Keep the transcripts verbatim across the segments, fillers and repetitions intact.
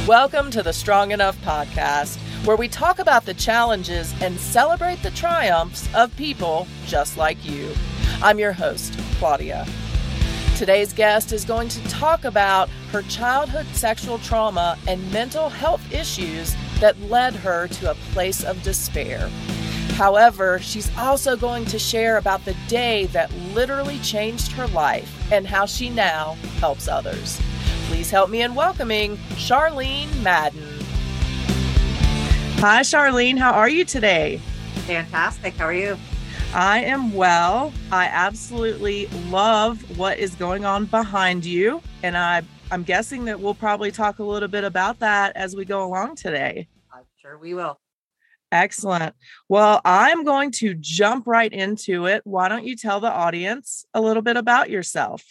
Welcome to the Strong Enough podcast, where we talk about the challenges and celebrate the triumphs of people just like you. I'm your host, Claudia. Today's guest is going to talk about her childhood sexual trauma and mental health issues that led her to a place of despair. However, she's also going to share about the day that literally changed her life and how she now helps others. Please help me in welcoming Charlene Madden. Hi, Charlene. How are you today? Fantastic. How are you? I am well. I absolutely love what is going on behind you. And I, I'm guessing that we'll probably talk a little bit about that as we go along today. I'm sure we will. Excellent. Well, I'm going to jump right into it. Why don't you tell the audience a little bit about yourself?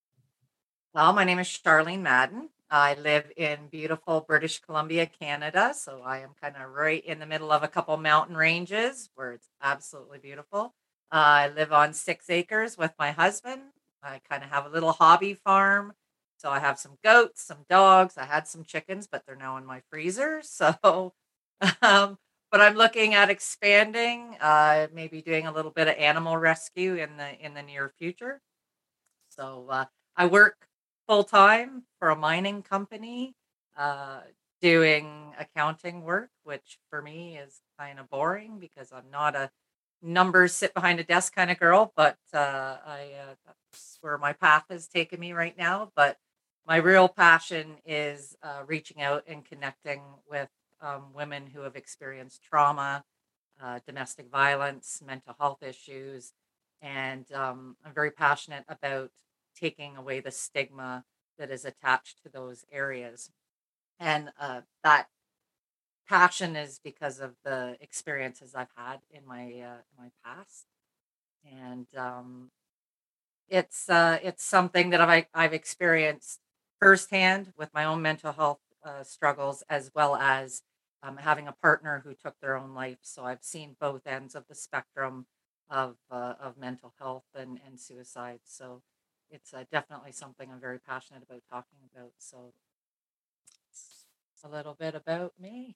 Well, my name is Charlene Madden. I live in beautiful British Columbia, Canada. So I am kind of right in the middle of a couple mountain ranges where it's absolutely beautiful. Uh, I live on six acres with my husband. I kind of have a little hobby farm. So I have some goats, some dogs. I had some chickens, but they're now in my freezer. So, um, but I'm looking at expanding, uh, maybe doing a little bit of animal rescue in the in the near future. So uh, I work full-time for a mining company, uh, doing accounting work, which for me is kind of boring because I'm not a numbers sit behind a desk kind of girl, but uh, I uh, that's where my path has taken me right now. But my real passion is uh, reaching out and connecting with um, women who have experienced trauma, uh, domestic violence, mental health issues, and um, I'm very passionate about taking away the stigma that is attached to those areas. And uh, that passion is because of the experiences I've had in my uh, my past. And um, it's uh, it's something that I've I've experienced firsthand with my own mental health uh, struggles, as well as um, having a partner who took their own life. So I've seen both ends of the spectrum of uh, of mental health and and suicide. So it's uh, definitely something I'm very passionate about talking about. So it's a little bit about me.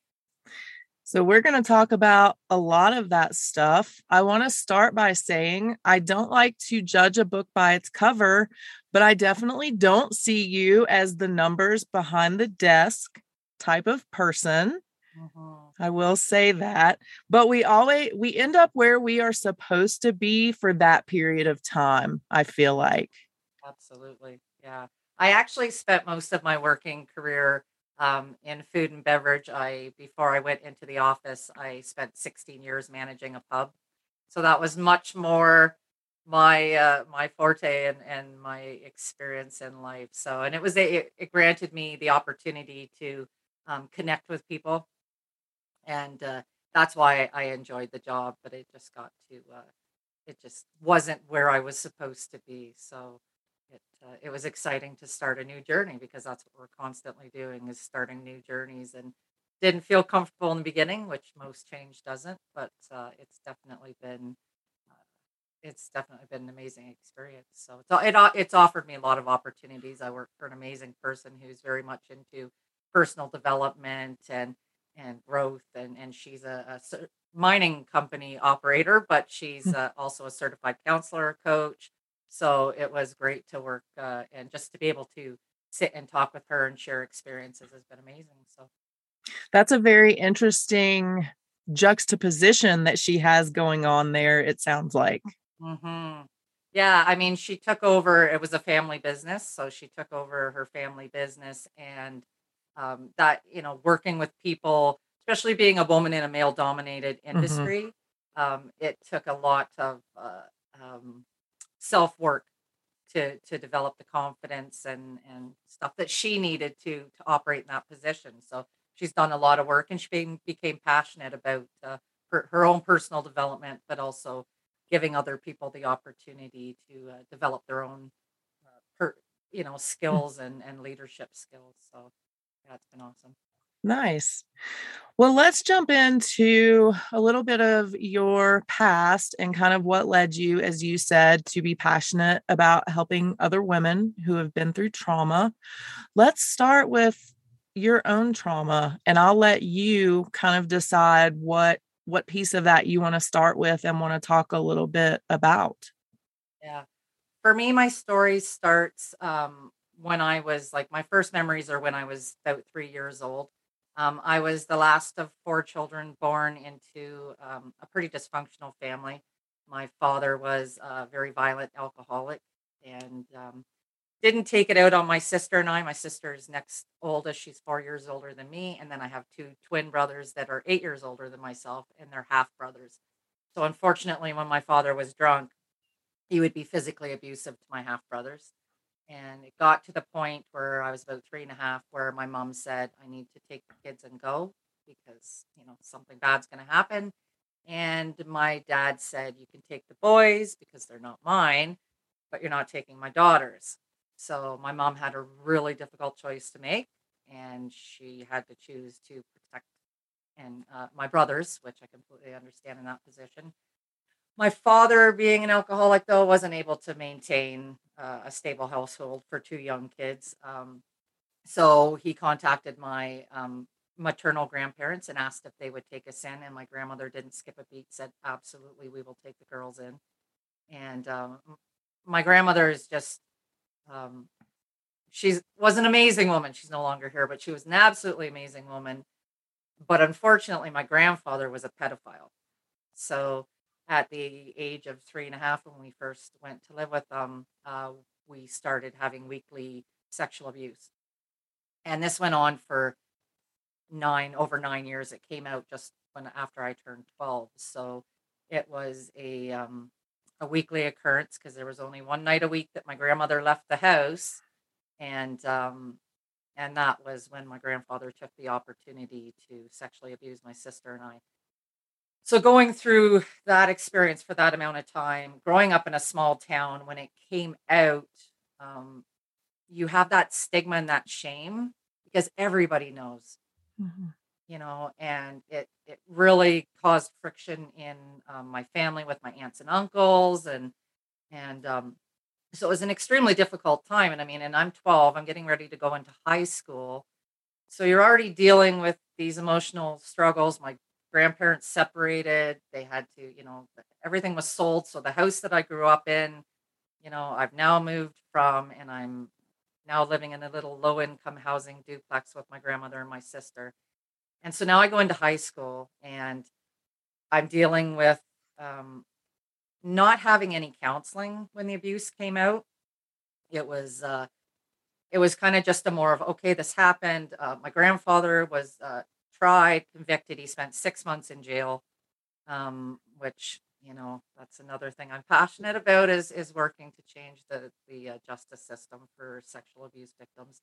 So we're going to talk about a lot of that stuff. I want to start by saying I don't like to judge a book by its cover, but I definitely don't see you as the numbers behind the desk type of person. Mm-hmm. I will say that, but we always, we end up where we are supposed to be for that period of time, I feel like. Absolutely. Yeah. I actually spent most of my working career um, in food and beverage. I Before I went into the office, I spent sixteen years managing a pub. So that was much more my uh, my forte and, and my experience in life. So, and it was a, it, it granted me the opportunity to um, connect with people. And uh, that's why I enjoyed the job, but it just got to, uh, it just wasn't where I was supposed to be. So it uh, it was exciting to start a new journey because that's what we're constantly doing is starting new journeys, and didn't feel comfortable in the beginning, which most change doesn't, but uh, it's definitely been uh, it's definitely been an amazing experience. So it's it it's offered me a lot of opportunities. I work for an amazing person who's very much into personal development and and growth, and and she's a, a cer- mining company operator, but she's uh, also a certified counselor, coach. So it was great to work uh, and just to be able to sit and talk with her and share experiences has been amazing. So that's a very interesting juxtaposition that she has going on there, it sounds like. hmm yeah, I mean, she took over, it was a family business. So she took over her family business, and um, that, you know, working with people, especially being a woman in a male dominated Mm-hmm. industry, um, it took a lot of uh, um, self work to to develop the confidence and and stuff that she needed to to operate in that position. So she's done a lot of work, and she became, became passionate about uh, her her own personal development, but also giving other people the opportunity to uh, develop their own uh, per, you know skills and and leadership skills. So yeah, it's been awesome. Nice. Well, let's jump into a little bit of your past and kind of what led you, as you said, to be passionate about helping other women who have been through trauma. Let's start with your own trauma, and I'll let you kind of decide what what piece of that you want to start with and want to talk a little bit about. Yeah. For me, my story starts um, when I was like, my first memories are when I was about three years old. Um, I was the last of four children born into um, a pretty dysfunctional family. My father was a very violent alcoholic and um, didn't take it out on my sister and I. My sister is next oldest. She's four years older than me. And then I have two twin brothers that are eight years older than myself, and they're half brothers. So unfortunately, when my father was drunk, he would be physically abusive to my half brothers. And it got to the point where I was about three and a half, where my mom said, I need to take the kids and go because, you know, something bad's going to happen. And my dad said, you can take the boys because they're not mine, but you're not taking my daughters. So my mom had a really difficult choice to make, and she had to choose to protect and uh, my brothers, which I completely understand in that position. My father, being an alcoholic, though, wasn't able to maintain uh, a stable household for two young kids. Um, so he contacted my um, maternal grandparents and asked if they would take us in. And my grandmother didn't skip a beat, said, absolutely, we will take the girls in. And um, my grandmother is just, um, she was an amazing woman. She's no longer here, but she was an absolutely amazing woman. But unfortunately, my grandfather was a pedophile. So at the age of three and a half, when we first went to live with them, uh, we started having weekly sexual abuse. And this went on for nine, over nine years. It came out just when after I turned twelve. So it was a um, a weekly occurrence because there was only one night a week that my grandmother left the house. And um, and that was when my grandfather took the opportunity to sexually abuse my sister and I. So going through that experience for that amount of time, growing up in a small town, when it came out, um, you have that stigma and that shame because everybody knows, Mhm. you know, and it it really caused friction in um, my family with my aunts and uncles, and and um, so it was an extremely difficult time. And I mean, and I'm twelve, I'm getting ready to go into high school, so you're already dealing with these emotional struggles. My grandparents separated. They had to, you know, everything was sold. So the house that I grew up in, you know, I've now moved from, and I'm now living in a little low income housing duplex with my grandmother and my sister. And so now I go into high school and I'm dealing with um, not having any counseling when the abuse came out. It was, uh, it was kind of just a more of, okay, this happened. Uh, my grandfather was uh, tried, convicted. He spent six months in jail, um, which, you know, that's another thing I'm passionate about is is working to change the the uh, justice system for sexual abuse victims.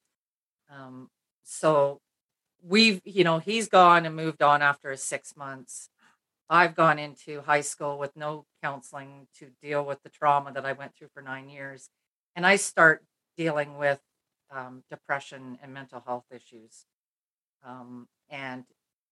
Um, so we've, you know, he's gone and moved on after his six months. I've gone into high school with no counseling to deal with the trauma that I went through for nine years. And I start dealing with um, depression and mental health issues. Um, and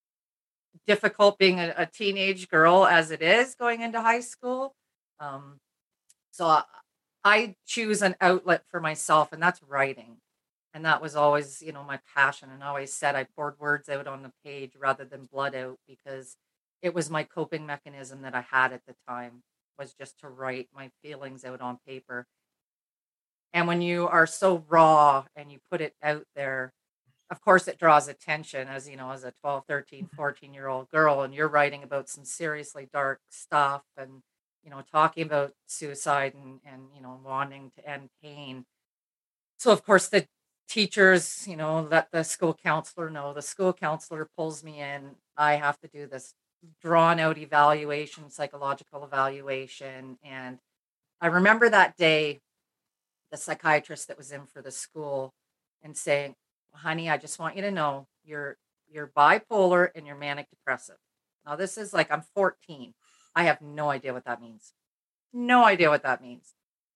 difficult being a, a teenage girl as it is going into high school. Um, so I, I choose an outlet for myself, and that's writing. And that was always, you know, my passion. And I always said I poured words out on the page rather than blood out because it was my coping mechanism that I had at the time, was just to write my feelings out on paper. And when you are so raw and you put it out there, of course it draws attention, as you know, as a twelve, thirteen, fourteen year old girl, and you're writing about some seriously dark stuff, and, you know, talking about suicide and, and, you know, wanting to end pain. So of course the teachers, you know, let the school counselor know. The school counselor pulls me in. I have to do this drawn out evaluation, psychological evaluation. And I remember that day, the psychiatrist that was in for the school and saying, honey, I just want you to know you're you're bipolar and you're manic depressive. Now this is like, I'm fourteen. I have no idea what that means. No idea what that means.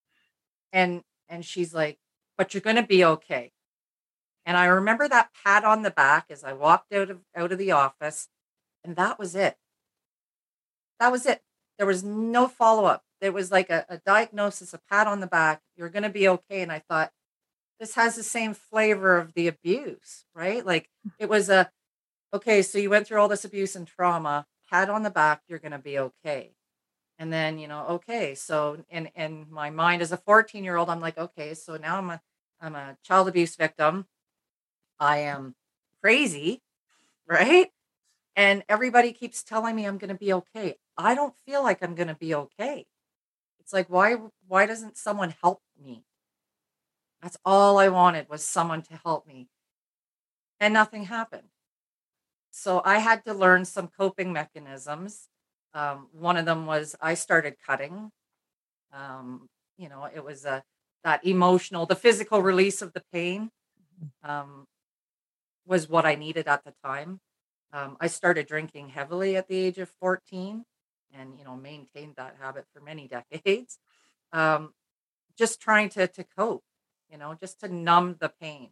And and she's like, but you're going to be okay. And I remember that pat on the back as I walked out of out of the office, and that was it. That was it. There was no follow-up. There was like a, a diagnosis, a pat on the back. You're going to be okay. And I thought, this has the same flavor of the abuse, right? Like it was a, okay, so you went through all this abuse and trauma, pat on the back, you're going to be okay. And then, you know, okay, so in in my mind as a fourteen year old, I'm like, okay, so now I'm a I'm a child abuse victim. I am crazy, right? And everybody keeps telling me I'm going to be okay. I don't feel like I'm going to be okay. It's like, why why doesn't someone help me? That's all I wanted was someone to help me. And nothing happened. So I had to learn some coping mechanisms. Um, one of them was I started cutting. Um, you know, it was a that emotional, the physical release of the pain um, was what I needed at the time. Um, I started drinking heavily at the age of fourteen, and you know maintained that habit for many decades. Um, just trying to to cope, you know, just to numb the pain.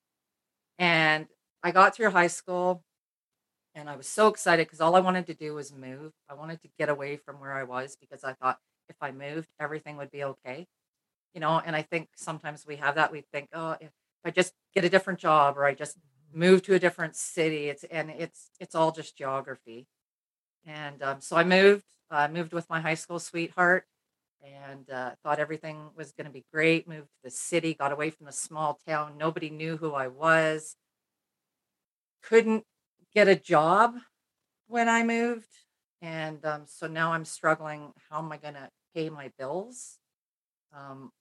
And I got through high school. And I was so excited because all I wanted to do was move. I wanted to get away from where I was because I thought if I moved, everything would be okay. You know, and I think sometimes we have that. We think, oh, if I just get a different job or I just move to a different city, it's and it's it's all just geography. And um, so I moved. I moved with my high school sweetheart, and uh, thought everything was going to be great. Moved to the city, got away from the small town. Nobody knew who I was. Couldn't get a job when I moved. And um, so now I'm struggling. How am I going to pay my bills? Um,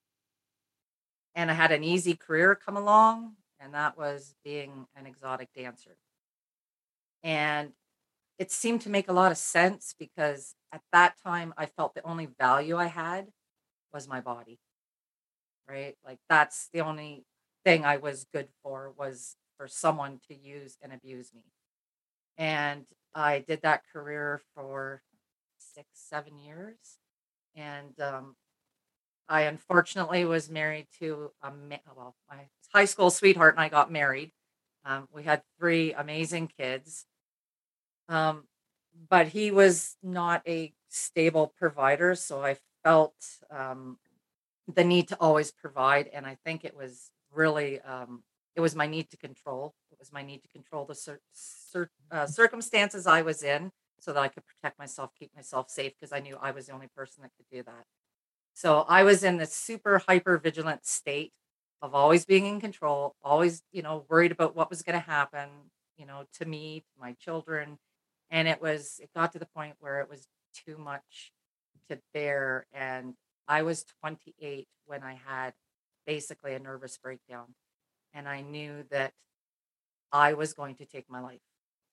and I had an easy career come along, and that was being an exotic dancer. And it seemed to make a lot of sense because at that time I felt the only value I had was my body, right? Like that's the only thing I was good for was for someone to use and abuse me. And I did that career for six, seven years. And um, I unfortunately was married to a ma- well, my high school sweetheart and I got married. Um, we had three amazing kids, um, but he was not a stable provider, so I felt um, the need to always provide, and I think it was really um, it was my need to control. It was my need to control the cir- cir- uh, circumstances I was in, so that I could protect myself, keep myself safe, because I knew I was the only person that could do that. So I was in this super hyper vigilant state of always being in control, always, you know, worried about what was going to happen, you know, to me, to my children. And it was, it got to the point where it was too much to bear. And I was twenty-eight when I had basically a nervous breakdown. And I knew that I was going to take my life.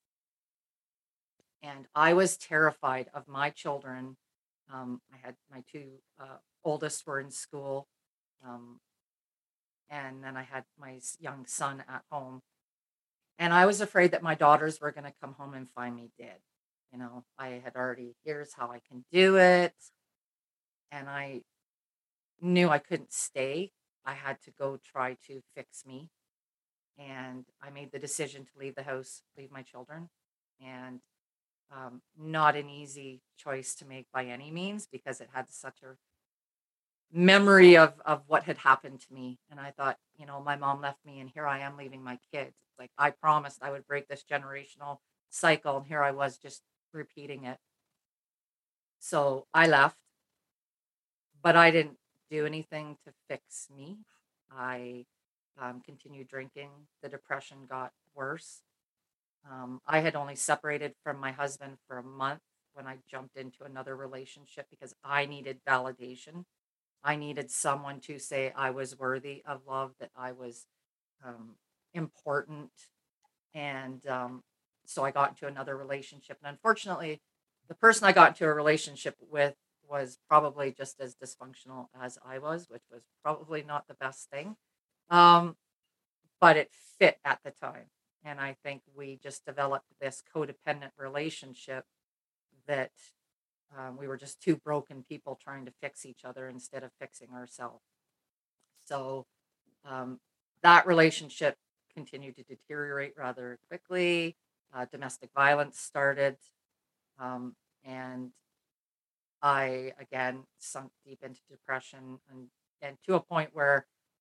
And I was terrified of my children. Um, I had my two uh, oldest were in school. Um, and then I had my s- young son at home. And I was afraid that my daughters were going to come home and find me dead. You know, I had already, here's how I can do it. And I knew I couldn't stay. I had to go try to fix me. And I made the decision to leave the house, leave my children. And um, not an easy choice to make by any means because it had such a memory of of what had happened to me. And I thought, you know, my mom left me and here I am leaving my kids. It's like I promised I would break this generational cycle and here I was just repeating it. So I left, but I didn't do anything to fix me. I um, continued drinking. The depression got worse. Um, I had only separated from my husband for a month when I jumped into another relationship because I needed validation. I needed someone to say I was worthy of love, that I was um, important. And um, so I got into another relationship. And unfortunately, the person I got into a relationship with was probably just as dysfunctional as I was, which was probably not the best thing. Um, but it fit at the time. And I think we just developed this codependent relationship that um, we were just two broken people trying to fix each other instead of fixing ourselves. So um, that relationship continued to deteriorate rather quickly. Uh, domestic violence started, um, and I again sunk deep into depression and and to a point where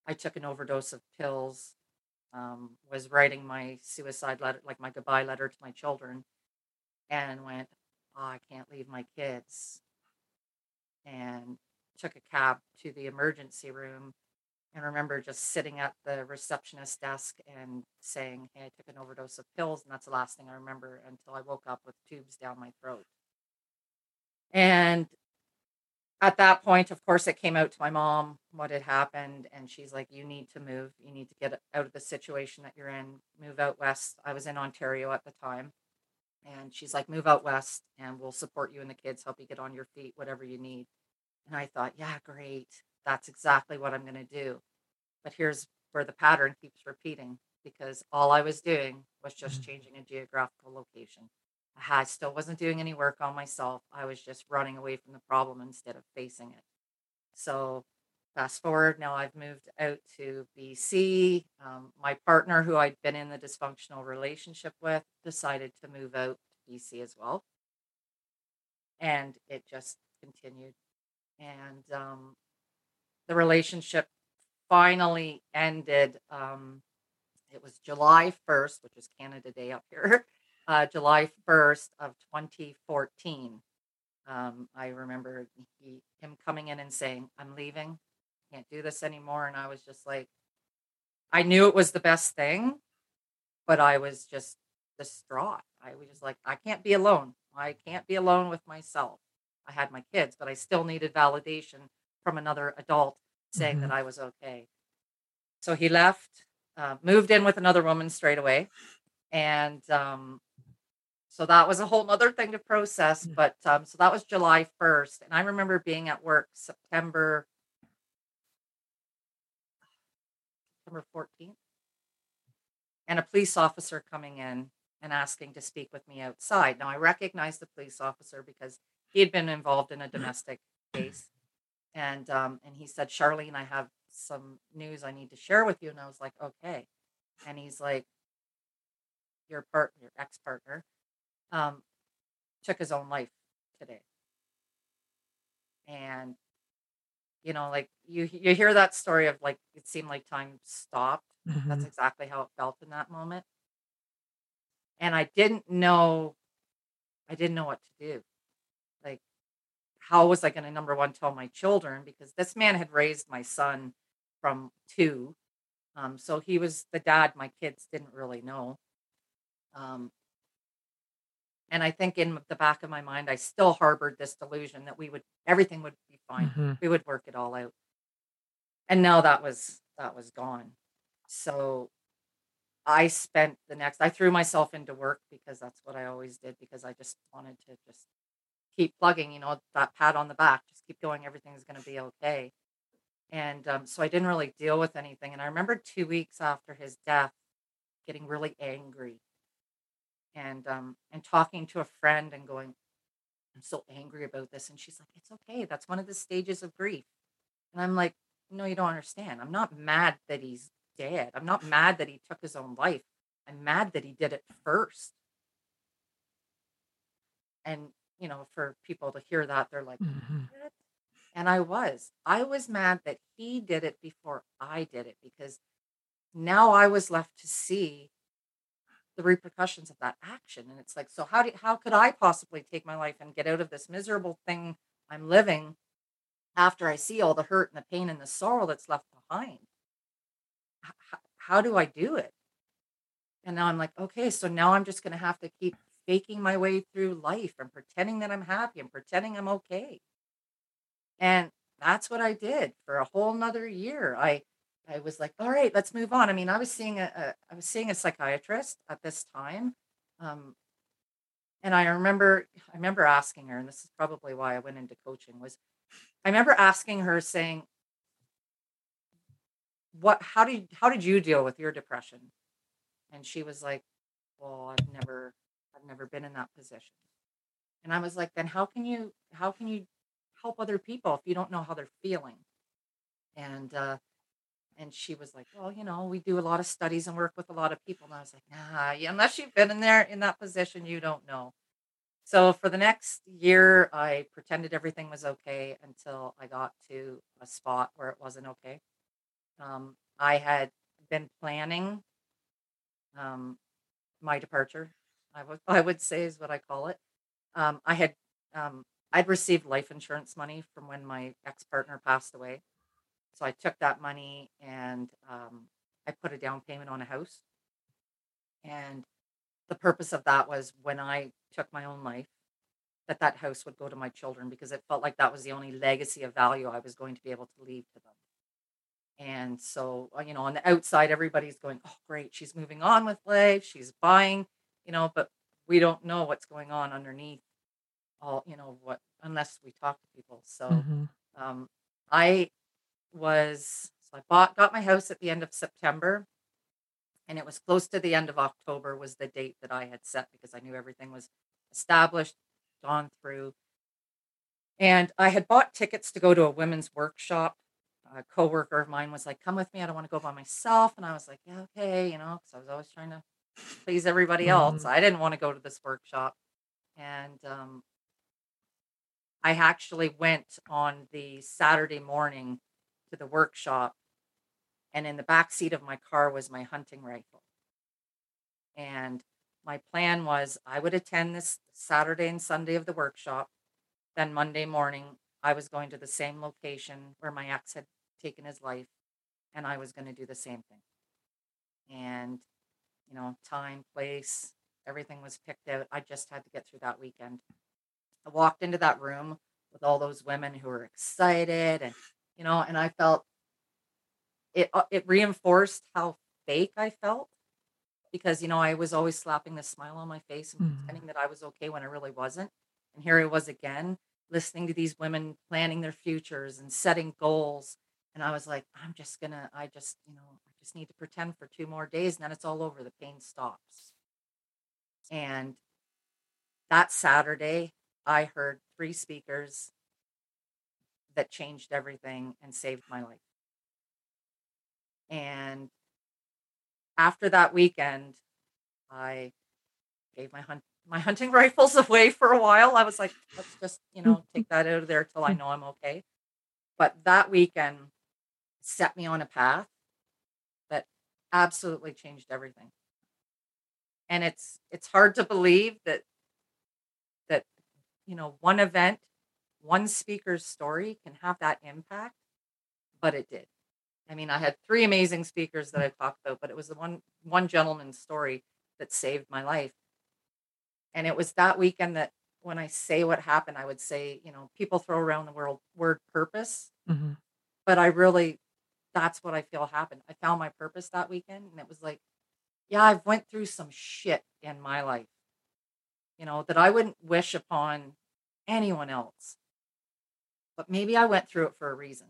I took an overdose of pills, um, was writing my suicide letter, like my goodbye letter to my children, and went, oh, I can't leave my kids. And took a cab to the emergency room and remember just sitting at the receptionist desk and saying, hey, I took an overdose of pills. And that's the last thing I remember until I woke up with tubes down my throat. And at that point, of course, it came out to my mom what had happened. And she's like, you need to move. You need to get out of the situation that you're in, move out west. I was in Ontario at the time. And she's like, move out west and we'll support you and the kids, help you get on your feet, whatever you need. And I thought, yeah, great. That's exactly what I'm going to do. But here's where the pattern keeps repeating, because all I was doing was just changing a geographical location. I still wasn't doing any work on myself. I was just running away from the problem instead of facing it. So fast forward, now I've moved out to B C. Um, my partner, who I'd been in the dysfunctional relationship with, decided to move out to B C as well. And it just continued. And um, the relationship finally ended. Um, it was July first, which is Canada Day up here, uh, July first of twenty fourteen. Um, I remember he, him coming in and saying, I'm leaving, can't do this anymore. And I was just like, I knew it was the best thing, but I was just distraught. I was just like, I can't be alone. I can't be alone with myself. I had my kids, but I still needed validation from another adult saying Mhm. that I was okay. So he left, uh, moved in with another woman straight away. And um, so that was a whole other thing to process. Mm. But um, so that was July first. And I remember being at work September, September fourteenth, and a police officer coming in and asking to speak with me outside. Now I recognized the police officer because he had been involved in a domestic case. And um, and he said, Charlene, I have some news I need to share with you. And I was like, okay. And he's like, your part, your ex-partner, um, took his own life today. And you know, like you you hear that story of like it seemed like time stopped. That's Mhm. exactly how it felt in that moment. And I didn't know, I didn't know what to do. Like, how was I going to number one tell my children? Because this man had raised my son from two. Um, so he was the dad my kids didn't really know. Um, and I think in the back of my mind, I still harbored this delusion that we would, everything would be fine. Mhm. We would work it all out. And now that was, that was gone. So I spent the next, I threw myself into work because that's what I always did, because I just wanted to just keep plugging, you know, that pat on the back, just keep going. Everything's going to be okay. And um, so I didn't really deal with anything. And I remember two weeks after his death, getting really angry and um, and talking to a friend and going, I'm so angry about this. And she's like, it's okay. That's one of the stages of grief. And I'm like, no, you don't understand. I'm not mad that he's dead. I'm not mad that he took his own life. I'm mad that he did it first. And, you know, for people to hear that, they're like, Mhm. what? And I was. I was mad that he did it before I did it, because now I was left to see the repercussions of that action. And it's like, so how do how could I possibly take my life and get out of this miserable thing I'm living after I see all the hurt and the pain and the sorrow that's left behind? H- how do I do it? And now I'm like, okay, so now I'm just going to have to keep faking my way through life and pretending that I'm happy and pretending I'm okay. And that's what I did for a whole nother year. I I was like, all right, let's move on. I mean, I was seeing a, a I was seeing a psychiatrist at this time. Um, and I remember I remember asking her, and this is probably why I went into coaching, was I remember asking her saying, what how did how did you deal with your depression? And she was like, well, I've never I've never been in that position. And I was like, then how can you how can you help other people if you don't know how they're feeling? And uh And she was like, well, you know, we do a lot of studies and work with a lot of people. And I was like, nah, yeah, unless you've been in there in that position, you don't know. So for the next year, I pretended everything was okay until I got to a spot where it wasn't okay. Um, I had been planning um, my departure. I would I would say is what I call it. Um, I had um, I'd received life insurance money from when my ex partner passed away, so I took that money and um, I put a down payment on a house. And the purpose of that was when I took my own life, that that house would go to my children because it felt like that was the only legacy of value I was going to be able to leave to them. And so, uh, you know, on the outside, everybody's going, "Oh, great, she's moving on with life, she's buying," you know, but we don't know what's going on underneath all, you know, what unless we talk to people. So, Mhm. um, I was so I bought got my house at the end of September, and it was close to the end of October was the date that I had set because I knew everything was established, gone through. And I had bought tickets to go to a women's workshop. A coworker of mine was like, "Come with me. I don't want to go by myself." And I was like, "Yeah, okay," you know, because I was always trying to please everybody else. Mhm. I didn't want to go to this workshop. And um, I actually went on the Saturday morning to the workshop, and in the back seat of my car was my hunting rifle. And my plan was I would attend this Saturday and Sunday of the workshop. Then Monday morning, I was going to the same location where my ex had taken his life, and I was going to do the same thing. And, you know, time, place, everything was picked out. I just had to get through that weekend. I walked into that room with all those women who were excited, and, you know, and I felt it, uh, it reinforced how fake I felt because, you know, I was always slapping this smile on my face and Mhm. pretending that I was okay when I really wasn't. And here I was again, listening to these women planning their futures and setting goals. And I was like, I'm just gonna, I just, you know, I just need to pretend for two more days and then it's all over. The pain stops. And that Saturday, I heard three speakers that changed everything and saved my life. And after that weekend, I gave my hunt my hunting rifles away for a while. I was like, let's just, you know, take that out of there till I know I'm okay. But that weekend set me on a path that absolutely changed everything. And it's it's hard to believe that that, you know, one event, one speaker's story can have that impact, but it did. I mean, I had three amazing speakers that I talked about, but it was the one one gentleman's story that saved my life. And it was that weekend that when I say what happened, I would say, you know, people throw around the world word purpose, Mhm. but I really that's what I feel happened. I found my purpose that weekend and it was like, yeah, I've went through some shit in my life, you know, that I wouldn't wish upon anyone else. But maybe I went through it for a reason.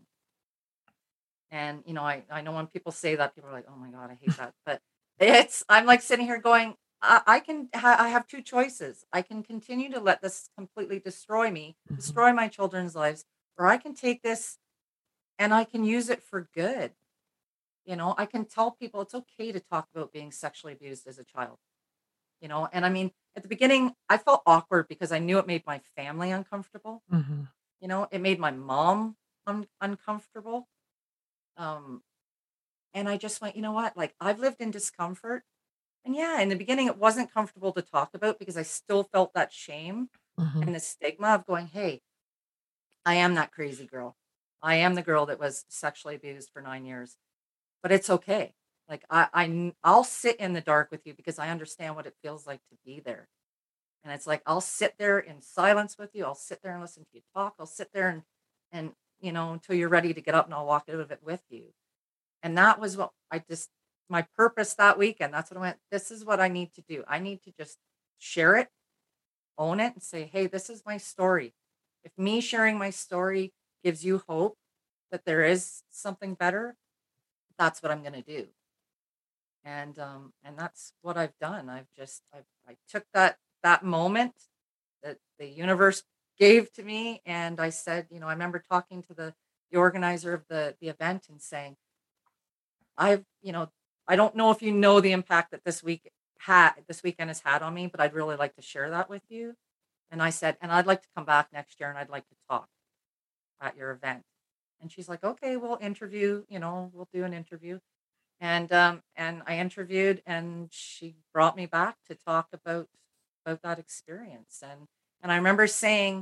And, you know, I, I know when people say that, people are like, oh my God, I hate that. But it's, I'm like sitting here going, I, I can, ha- I have two choices. I can continue to let this completely destroy me, Mhm. destroy my children's lives, or I can take this and I can use it for good. You know, I can tell people it's okay to talk about being sexually abused as a child, you know, and I mean, at the beginning, I felt awkward because I knew it made my family uncomfortable. Mhm. You know, it made my mom un- uncomfortable. Um, And I just went, you know what? Like, I've lived in discomfort. And yeah, in the beginning, it wasn't comfortable to talk about because I still felt that shame Mhm. and the stigma of going, hey, I am that crazy girl. I am the girl that was sexually abused for nine years, but it's okay. Like, I, I, kn- I'll sit in the dark with you because I understand what it feels like to be there. And it's like, I'll sit there in silence with you. I'll sit there and listen to you talk. I'll sit there and, and, you know, until you're ready to get up and I'll walk out of it with you. And that was what I just my purpose that weekend, that's what I went, "This is what I need to do. I need to just share it, own it, and say, 'Hey, this is my story.' If me sharing my story gives you hope that there is something better, that's what I'm gonna do." And, um, and that's what I've done. I've just I I took that that moment that the universe gave to me, and I said, you know, I remember talking to the the organizer of the the event and saying, I've, you know, I don't know if you know the impact that this week had this weekend has had on me, but I'd really like to share that with you. And I said, and I'd like to come back next year and I'd like to talk at your event. And she's like, okay, we'll interview, you know, we'll do an interview. And um, and I interviewed, and she brought me back to talk about about that experience. And and I remember saying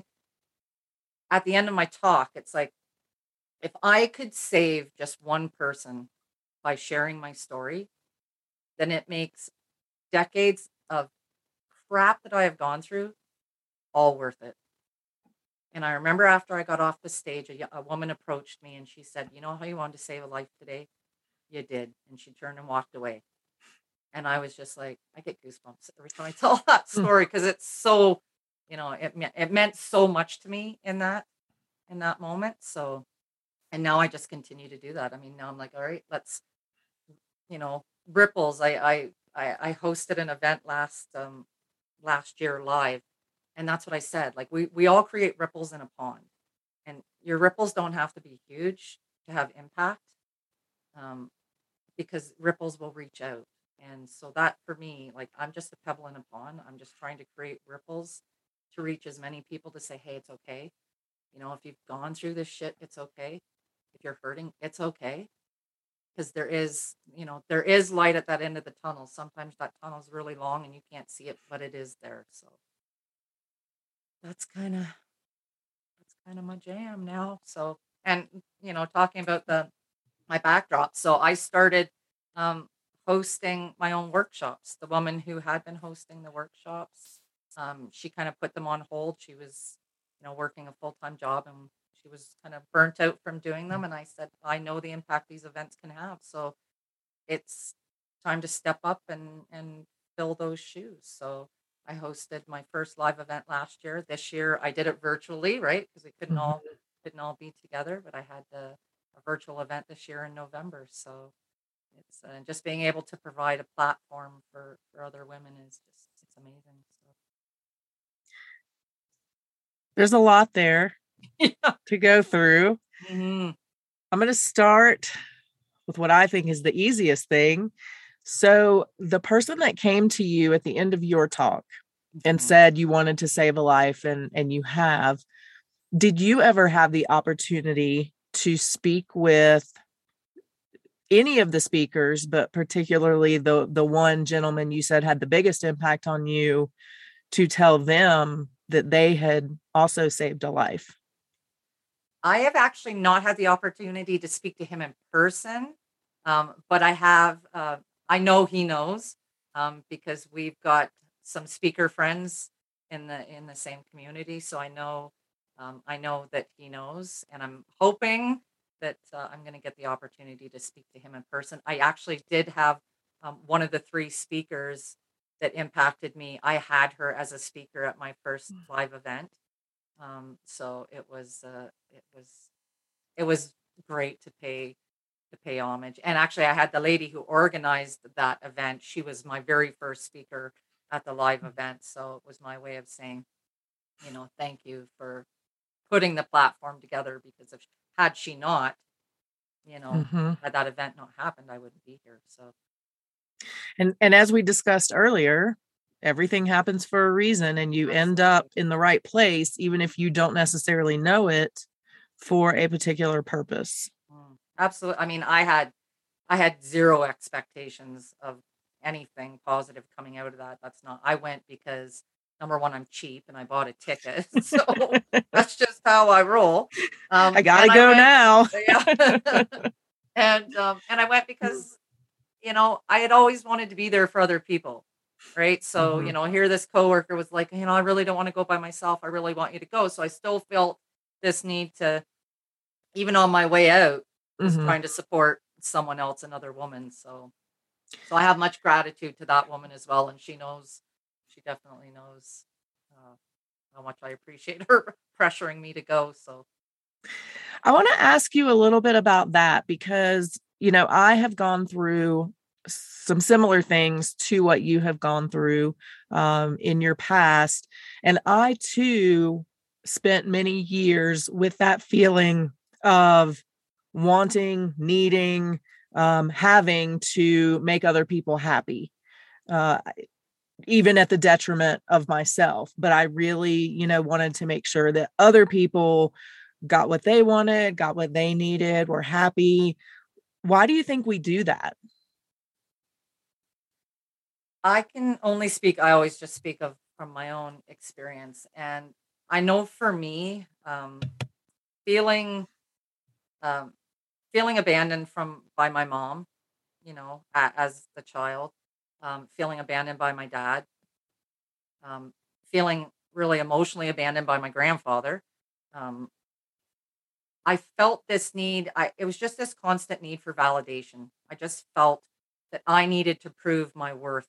at the end of my talk, it's like, if I could save just one person by sharing my story, then it makes decades of crap that I have gone through all worth it. And I remember after I got off the stage, a, a woman approached me and she said, you know how you wanted to save a life today? You did. And she turned and walked away. And I was just like, I get goosebumps every time I tell that story, because it's so, you know, it, it meant so much to me in that, in that moment. So, and now I just continue to do that. I mean, now I'm like, all right, let's, you know, ripples. I, I, I, I hosted an event last, um, last year live. And that's what I said. Like, we, we all create ripples in a pond, and your ripples don't have to be huge to have impact. Um, because ripples will reach out. And so that, for me, like, I'm just a pebble in a pond. I'm just trying to create ripples to reach as many people to say, hey, it's okay. You know, if you've gone through this shit, it's okay. If you're hurting, it's okay. Because there is, you know, there is light at that end of the tunnel. Sometimes that tunnel is really long and you can't see it, but it is there. So that's kind of, that's kind of my jam now. So, and, you know, talking about the, my backdrop. So I started um, hosting my own workshops. The woman who had been hosting the workshops, um, she kind of put them on hold. She was, you know, working a full-time job, and she was kind of burnt out from doing them. And I said, I know the impact these events can have. So it's time to step up and, and fill those shoes. So I hosted my first live event last year. This year I did it virtually, right? Because we couldn't Mhm. all couldn't all be together, but I had the a virtual event this year in November. So it's uh, just being able to provide a platform for, for other women is just, it's amazing. So. There's a lot there Yeah. to go through. Mm-hmm. I'm going to start with what I think is the easiest thing. So the person that came to you at the end of your talk and Mm-hmm. said you wanted to save a life, and, and you have, did you ever have the opportunity to speak with any of the speakers, but particularly the, the one gentleman you said had the biggest impact on you, to tell them that they had also saved a life? I have actually not had the opportunity to speak to him in person, um, but I have, uh, I know he knows, um, because we've got some speaker friends in the in the same community. So I know, um, I know that he knows, and I'm hoping that uh, I'm going to get the opportunity to speak to him in person. I actually did have um, one of the three speakers that impacted me. I had her as a speaker at my first live event. Um, so it was, uh, it was, it was great to pay, to pay homage. And actually, I had the lady who organized that event. She was my very first speaker at the live event. So it was my way of saying, you know, thank you for putting the platform together, because if, had she not, you know, Mm-hmm. had that event not happened, I wouldn't be here. So. And, and as we discussed earlier, everything happens for a reason, and you end up in the right place, even if you don't necessarily know it, for a particular purpose. Mm, absolutely. I mean, I had, I had zero expectations of anything positive coming out of that. That's not, I went because, number one, I'm cheap and I bought a ticket. So that's just how I roll. Um, I gotta and go I went, now. yeah. and, um, and I went because, you know, I had always wanted to be there for other people. Right. So, Mhm. you know, here this coworker was like, you know, I really don't want to go by myself. I really want you to go. So I still felt this need to, even on my way out, was Mhm. trying to support someone else, another woman. So, so I have much gratitude to that woman as well. And she knows, she definitely knows uh, how much I appreciate her pressuring me to go. So, I want to ask you a little bit about that, because, you know, I have gone through some similar things to what you have gone through um, in your past. And I too spent many years with that feeling of wanting, needing, um, having to make other people happy, uh, even at the detriment of myself. But I really, you know, wanted to make sure that other people got what they wanted, got what they needed, were happy. Why do you think we do that? I can only speak, I always just speak of from my own experience. And I know for me, um, feeling um, feeling abandoned from by my mom, you know, a, as the child, um, feeling abandoned by my dad, um, feeling really emotionally abandoned by my grandfather. Um, I felt this need. I It was just this constant need for validation. I just felt that I needed to prove my worth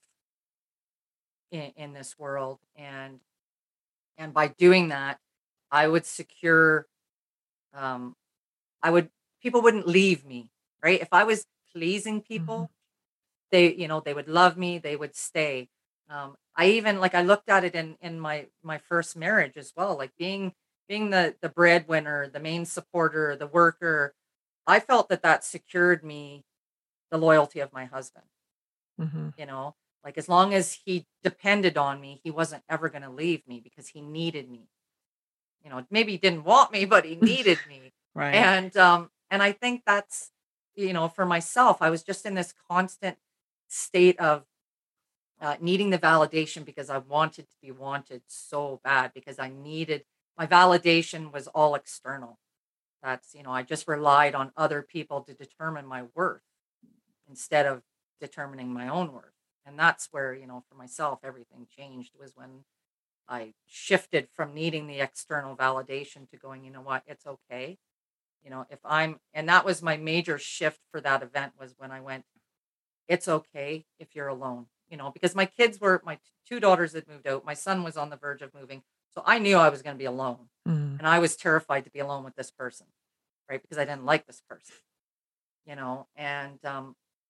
in, in this world, and and by doing that, I would secure. Um, I would People wouldn't leave me, right? If I was pleasing Mhm. people, they, you know, they would love me, they would stay. Um, I even like I looked at it in in my my first marriage as well, like being being the the breadwinner, the main supporter, the worker. I felt that that secured me the loyalty of my husband. Mhm. You know, like as long as he depended on me, he wasn't ever going to leave me because he needed me. You know, maybe he didn't want me, but he needed me. Right. And um and I think that's, you know, for myself, I was just in this constant state of uh, needing the validation because I wanted to be wanted so bad because I needed my validation was all external. That's, you know, I just relied on other people to determine my worth instead of determining my own worth. And that's where, you know, for myself, everything changed was when I shifted from needing the external validation to going, you know what, it's okay. You know, if I'm, and that was my major shift for that event was when I went, it's okay if you're alone, you know, because my kids were, my t- two daughters had moved out. My son was on the verge of moving. So I knew I was going to be alone. Mhm. And I was terrified to be alone with this person, right? Because I didn't like this person, you know, and um,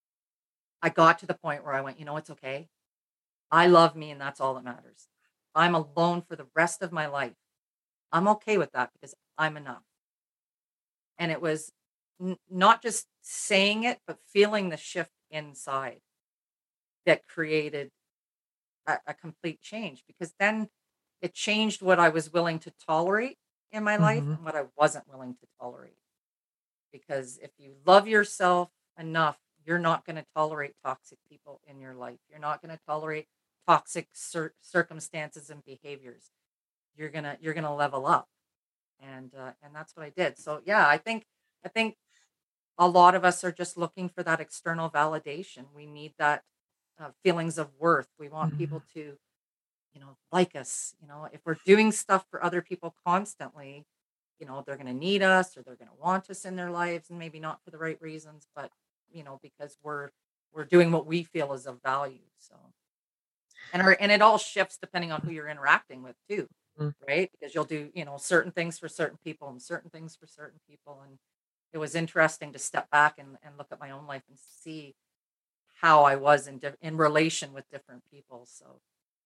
I got to the point where I went, you know, it's okay. I love me and that's all that matters. I'm alone for the rest of my life. I'm okay with that because I'm enough. And it was n- not just saying it, but feeling the shift inside that created a, a complete change because then it changed what I was willing to tolerate in my life Mhm. and what I wasn't willing to tolerate. Because if you love yourself enough, you're not going to tolerate toxic people in your life. You're not going to tolerate toxic cir- circumstances and behaviors. You're gonna you're gonna level up, and uh, and that's what I did. So yeah, I think I think a lot of us are just looking for that external validation. We need that uh, feelings of worth. We want Mhm. people to, you know, like us. You know, if we're doing stuff for other people constantly, you know, they're going to need us or they're going to want us in their lives, and maybe not for the right reasons, but you know, because we're we're doing what we feel is of value. So, and our, and it all shifts depending on who you're interacting with too, Mhm. right? Because you'll do, you know, certain things for certain people and certain things for certain people, and it was interesting to step back and, and look at my own life and see how I was in di- in relation with different people. So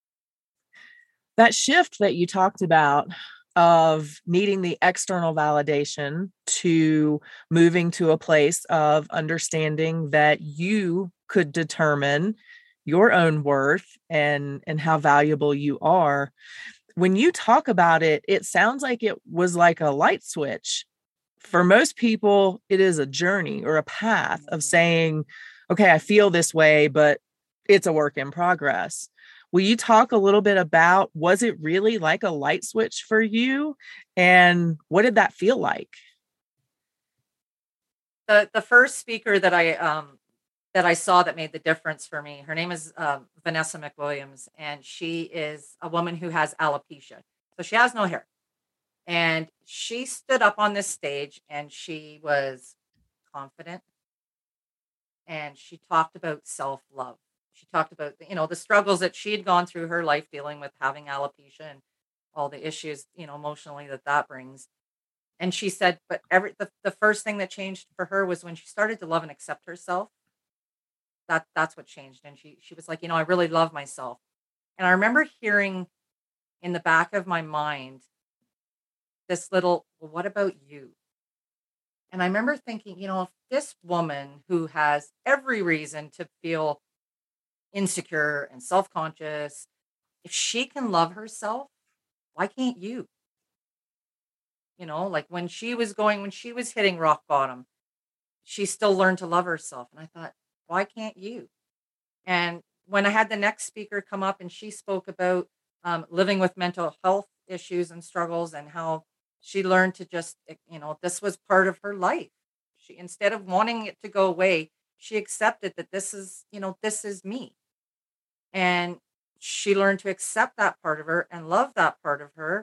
That shift that you talked about of needing the external validation to moving to a place of understanding that you could determine your own worth and and how valuable you are. When you talk about it, it sounds like it was like a light switch. For most people, it is a journey or a path of mm, saying, okay, I feel this way, but it's a work in progress. Will you talk a little bit about, was it really like a light switch for you? And what did that feel like? the the first speaker that I um that I saw that made the difference for me, her name is um, Vanessa McWilliams, and she is a woman who has alopecia, so she has no hair. And she stood up on this stage and she was confident and she talked about self love. She talked about, you know, the struggles that she had gone through her life dealing with having alopecia and all the issues, you know, emotionally that that brings. And she said, but every the, the first thing that changed for her was when she started to love and accept herself. That that's what changed. And she she was like, you know, I really love myself. And I remember hearing in the back of my mind this little, well, what about you? And I remember thinking, you know, if this woman who has every reason to feel insecure and self conscious, if she can love herself, why can't you? You know, like when she was going, when she was hitting rock bottom, she still learned to love herself. And I thought, why can't you? And when I had the next speaker come up and she spoke about um, living with mental health issues and struggles and how she learned to just, eh, you know, this was part of her life. She, instead of wanting it to go away, she accepted that this is, you know, this is me. And she learned to accept that part of her and love that part of her.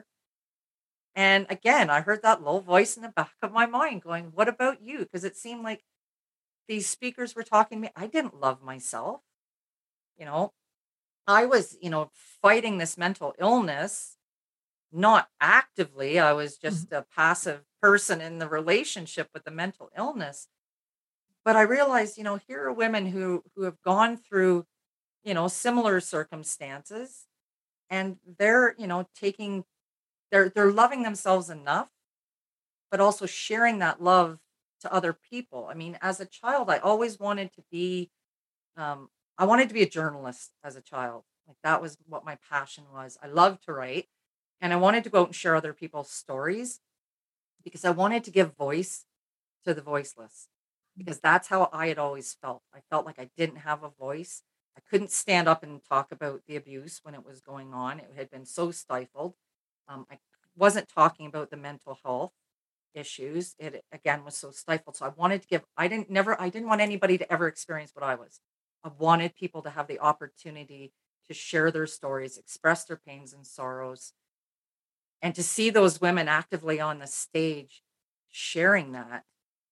And again, I heard that little voice in the back of my mind going, what about you? Because it seemed like these speakers were talking to me. I didn't love myself. You know, I was, you know, fighting this mental illness, not actively. I was Mhm. just a passive person in the relationship with the mental illness. But I realized, you know, here are women who who have gone through, you know, similar circumstances and they're, you know, taking they're they're loving themselves enough, but also sharing that love to other people. I mean, as a child, I always wanted to be Um, I wanted to be a journalist as a child. Like that was what my passion was. I loved to write and I wanted to go out and share other people's stories because I wanted to give voice to the voiceless because that's how I had always felt. I felt like I didn't have a voice. I couldn't stand up and talk about the abuse when it was going on. It had been so stifled. Um, I wasn't talking about the mental health issues. It again was so stifled. So I wanted to give, I didn't never, I didn't want anybody to ever experience what I was. I wanted people to have the opportunity to share their stories, express their pains and sorrows, and to see those women actively on the stage sharing that.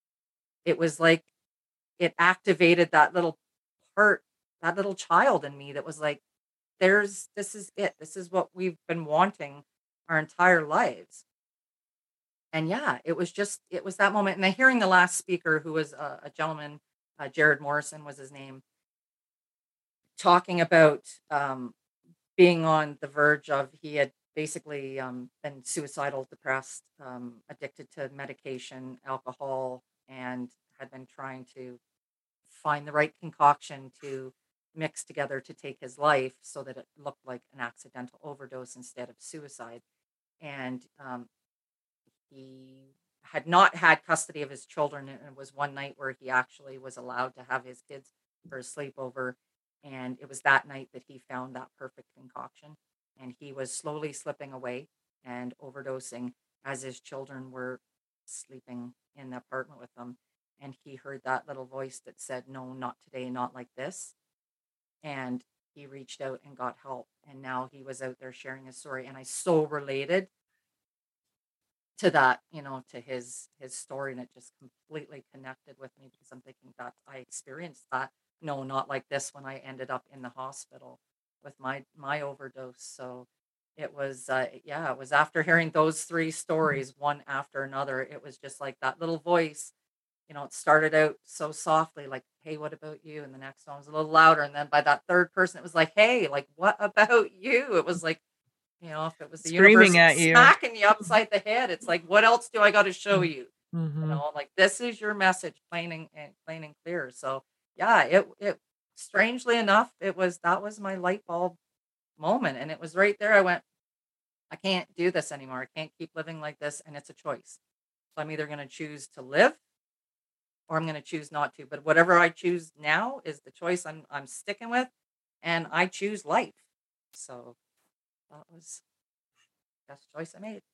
It was like it activated that little part, that little child in me that was like, there's, this is it. This is what we've been wanting our entire lives. And yeah, it was just it was that moment, and then hearing the last speaker who was a, a gentleman, uh, Jared Morrison was his name, talking about um, being on the verge of he had basically um, been suicidal, depressed, um, addicted to medication, alcohol, and had been trying to find the right concoction to mix together to take his life so that it looked like an accidental overdose instead of suicide. And um, he had not had custody of his children, and it was one night where he actually was allowed to have his kids for a sleepover, and it was that night that he found that perfect concoction, and he was slowly slipping away and overdosing as his children were sleeping in the apartment with him, and he heard that little voice that said, "No, not today, not like this," and he reached out and got help, and now he was out there sharing his story, and I so related to that, you know, to his his story, and it just completely connected with me because I'm thinking that I experienced that. No, not like this when I ended up in the hospital with my my overdose. So it was uh yeah, it was after hearing those three stories one after another, it was just like that little voice, you know, it started out so softly like, "Hey, what about you?" And the next one was a little louder, and then by that third person it was like, "Hey, like what about you?" It was like, you know, if it was the universe Screaming at you. smacking you upside the head, it's like, what else do I got to show you? You Mm-hmm. know, like this is your message, plain and, and plain and clear. So yeah, it it strangely enough, it was that was my light bulb moment, and it was right there. I went, I can't do this anymore. I can't keep living like this, and it's a choice. So I'm either going to choose to live or I'm going to choose not to. But whatever I choose now is the choice I'm I'm sticking with, and I choose life. So that was the best choice I made.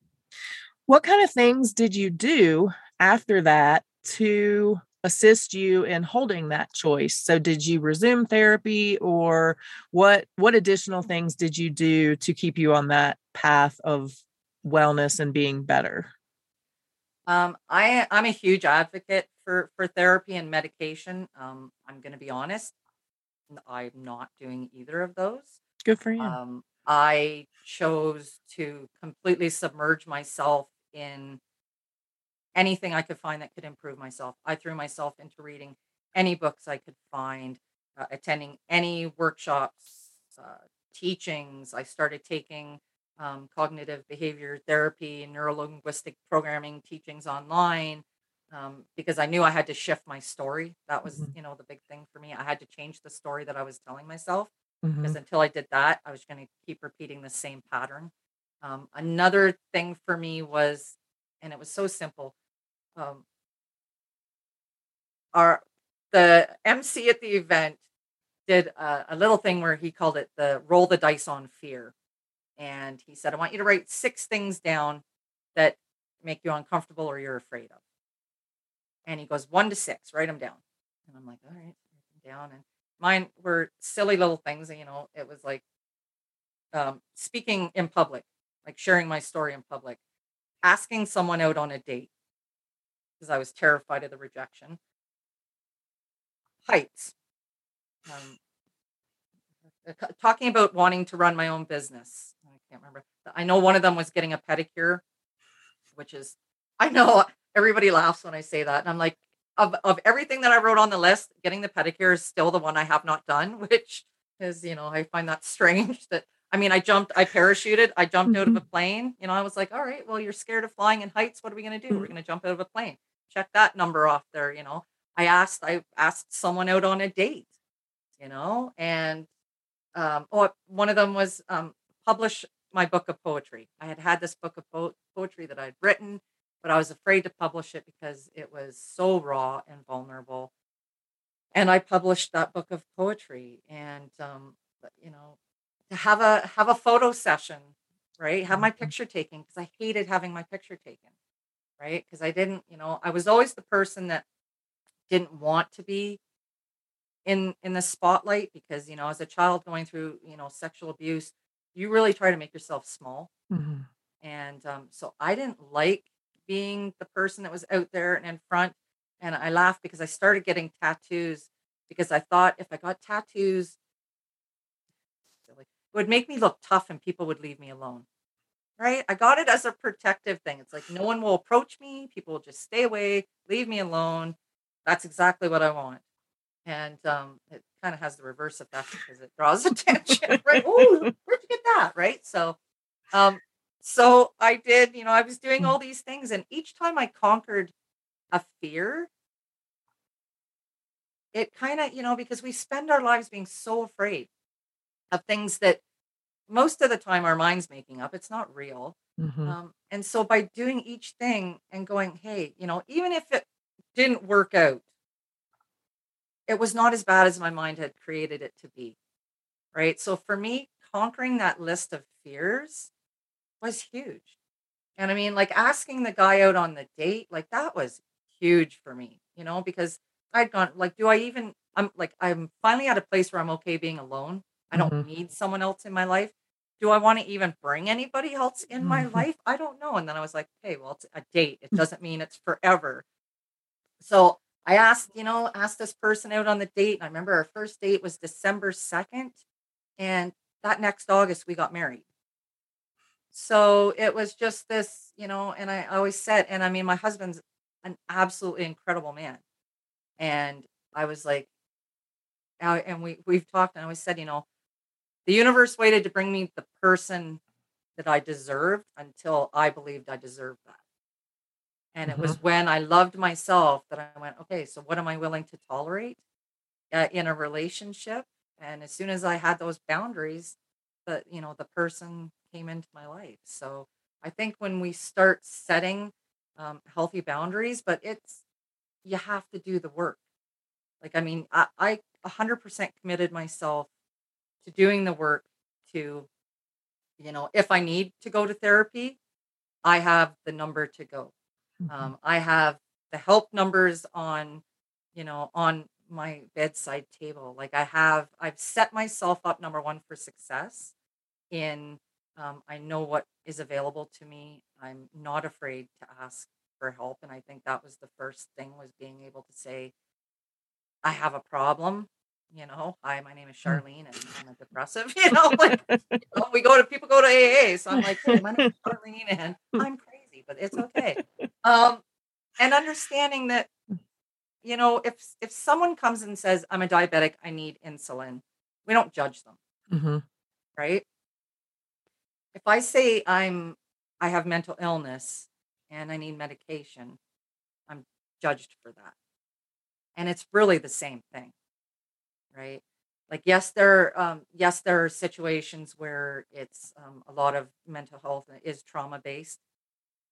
What kind of things did you do after that to assist you in holding that choice? So did you resume therapy, or what what additional things did you do to keep you on that path of wellness and being better? Um, I I'm a huge advocate for for therapy and medication. Um, I'm going to be honest, n- I'm not doing either of those. Good for you. Um, I chose to completely submerge myself in anything I could find that could improve myself. I threw myself into reading any books I could find, uh, attending any workshops, uh, teachings. I started taking um, cognitive behavior therapy and neurolinguistic programming teachings online um, because I knew I had to shift my story. That was, Mhm. you know, the big thing for me. I had to change the story that I was telling myself because Mhm. until I did that, I was going to keep repeating the same pattern. Um, another thing for me was And it was so simple. Um, our the M C at the event did a, a little thing where he called it the roll the dice on fear. And he said, I want you to write six things down that make you uncomfortable or you're afraid of. And he goes, one to six, write them down. And I'm like, all right, write them down. And mine were silly little things. You know, it was like um, speaking in public, like sharing my story in public, asking someone out on a date because I was terrified of the rejection, heights, um, uh, c- talking about wanting to run my own business. I can't remember. I know one of them was getting a pedicure, which is, I know everybody laughs when I say that. And I'm like, of, of everything that I wrote on the list, getting the pedicure is still the one I have not done, which is, you know, I find that strange that, I mean, I jumped, I parachuted, I jumped out of a Mhm. plane. You know, I was like, all right, well, you're scared of flying in heights. What are we going to do? We're Mhm. going to jump out of a plane. Check that number off there. You know, I asked, I asked someone out on a date, you know, and um, oh, one of them was um, publish my book of poetry. I had had this book of po- poetry that I'd written, but I was afraid to publish it because it was so raw and vulnerable. And I published that book of poetry, and um, but, you know, to have a have a photo session, right? Have my Mhm. picture taken because I hated having my picture taken, right? Because I didn't, you know, I was always the person that didn't want to be in in the spotlight because, you know, as a child going through, you know, sexual abuse, you really try to make yourself small. Mhm. And um, so I didn't like being the person that was out there and in front. And I laughed because I started getting tattoos because I thought if I got tattoos, silly, it would make me look tough and people would leave me alone. Right? I got it as a protective thing. It's like no one will approach me, people will just stay away, leave me alone. That's exactly what I want. And, um, it kinda has the reverse effect because it draws attention, right? "Oh, where'd you get that?" Right? So, um, so I did, you know, I was doing all these things, and each time I conquered a fear, it kinda, you know, because we spend our lives being so afraid of things that most of the time our mind's making up, it's not real. Mhm. Um, and so by doing each thing and going, "Hey," you know, even if it didn't work out, it was not as bad as my mind had created it to be. Right? So for me, conquering that list of fears was huge. And I mean, like asking the guy out on the date, like that was huge for me, you know, because I'd gone, like, do I even, I'm like, I'm finally at a place where I'm okay being alone. I don't Mhm. need someone else in my life. Do I want to even bring anybody else in my Mhm. life? I don't know. And then I was like, okay, well, it's a date. It doesn't mean it's forever. So I asked, you know, asked this person out on the date. And I remember our first date was December second. And that next August, we got married. So it was just this, you know, and I always said, and I mean, my husband's an absolutely incredible man. And I was like, uh, and we we've talked, and I always said, you know, the universe waited to bring me the person that I deserved until I believed I deserved that. And it Mhm. was when I loved myself that I went, okay, so what am I willing to tolerate uh, in a relationship? And as soon as I had those boundaries, the you know the person came into my life. So I think when we start setting um, healthy boundaries, but it's you have to do the work. Like I mean, I, I one hundred percent committed myself to doing the work. To you know, if I need to go to therapy, I have the number to go. Mhm. Um, I have the help numbers on, you know, on my bedside table. Like I have, I've set myself up number one for success in, um, I know what is available to me. I'm not afraid to ask for help. And I think that was the first thing was being able to say, I have a problem. You know, hi, my name is Mm. Charlene and I'm a depressive, you know, like, you know, we go to people go to A A. So I'm like, hey, my name is Charlene and I'm crazy, but it's okay. Um, and understanding that, you know, if if someone comes and says, "I'm a diabetic, I need insulin," we don't judge them, Mhm. right? If I say I'm I have mental illness and I need medication, I'm judged for that. And it's really the same thing, right? Like yes, there um yes, there are situations where it's um, a lot of mental health is trauma based.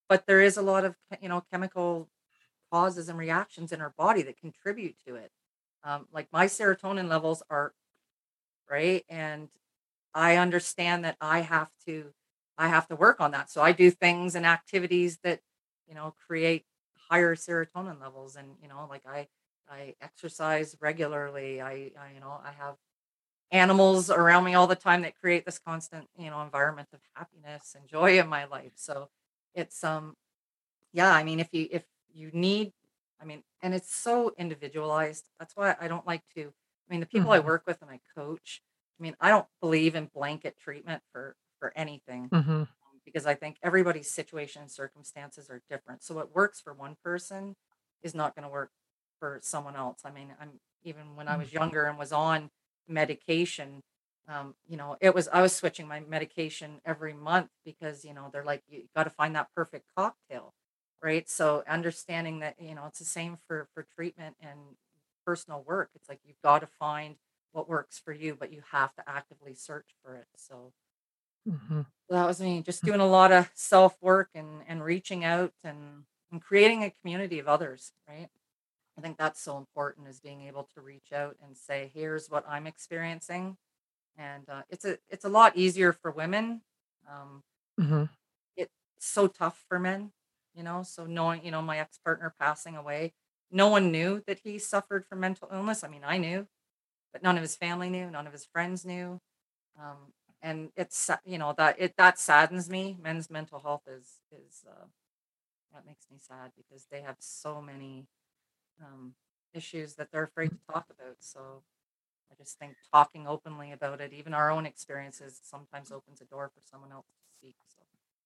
but there is a lot of, you know, chemical causes and reactions in our body that contribute to it. Um, like my serotonin levels are right, and I understand that I have to I have to work on that. So I do things and activities that, you know, create higher serotonin levels. And, you know, like I I exercise regularly. I, I you know, I have animals around me all the time that create this constant, you know, environment of happiness and joy in my life. So it's um yeah, I mean if you if you need I mean, and it's so individualized. That's why I don't like to I mean, the people I Mhm. work with and I coach, I mean, I don't believe in blanket treatment for for anything, Mhm. um, because I think everybody's situation and circumstances are different. So what works for one person is not going to work for someone else. I mean, I'm even when I was Mhm. younger and was on medication, um, you know, it was I was switching my medication every month because, you know, they're like, you got to find that perfect cocktail, right? So understanding that, you know, it's the same for for treatment and personal work. It's like you've got to find what works for you, but you have to actively search for it. So Mhm. that was me, just doing a lot of self work and and reaching out and and creating a community of others, right? I think that's so important is being able to reach out and say, here's what I'm experiencing. And uh, it's a it's a lot easier for women. Um, Mhm. it's so tough for men, you know. So knowing, you know, my ex partner passing away, no one knew that he suffered from mental illness. I mean, I knew, but none of his family knew, none of his friends knew. Um, and it's sa- you know that it that saddens me. Men's mental health is is uh, that makes me sad because they have so many um, issues that they're afraid to talk about. So I just think talking openly about it, even our own experiences, sometimes opens a door for someone else to speak. So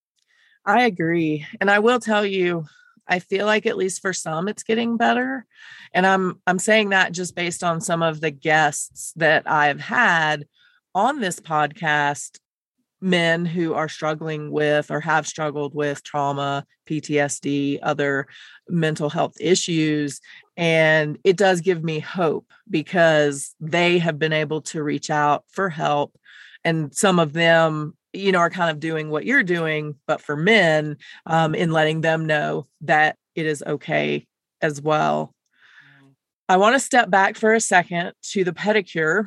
I agree. And I will tell you, I feel like at least for some it's getting better. And I'm I'm saying that just based on some of the guests that I've had on this podcast, men who are struggling with or have struggled with trauma, P T S D, other mental health issues. And it does give me hope because they have been able to reach out for help. And some of them, you know, are kind of doing what you're doing, but for men, um, in letting them know that it is okay as well. mm, I want to step back for a second to the pedicure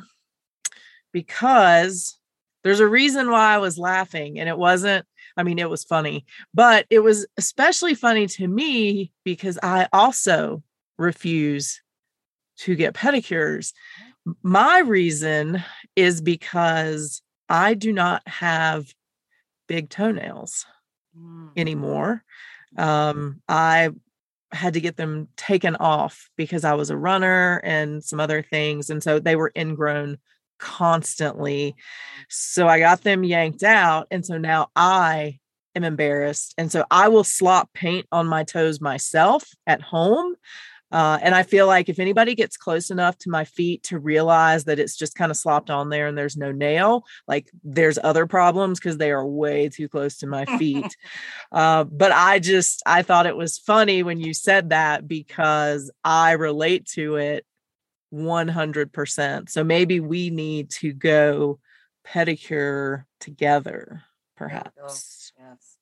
because there's a reason why I was laughing. And it wasn't, I mean, it was funny, but it was especially funny to me because I also refuse to get pedicures. My reason is because I do not have big toenails mm, anymore. Um, I had to get them taken off because I was a runner and some other things. And so they were ingrown constantly. So I got them yanked out. And so now I am embarrassed. And so I will slop paint on my toes myself at home. Uh, and I feel like if anybody gets close enough to my feet to realize that it's just kind of slopped on there and there's no nail, like there's other problems because they are way too close to my mm. feet. Uh, but I just, I thought it was funny when you said that because I relate to it one hundred percent. So maybe we need to go pedicure together, There we go. perhaps. Yes.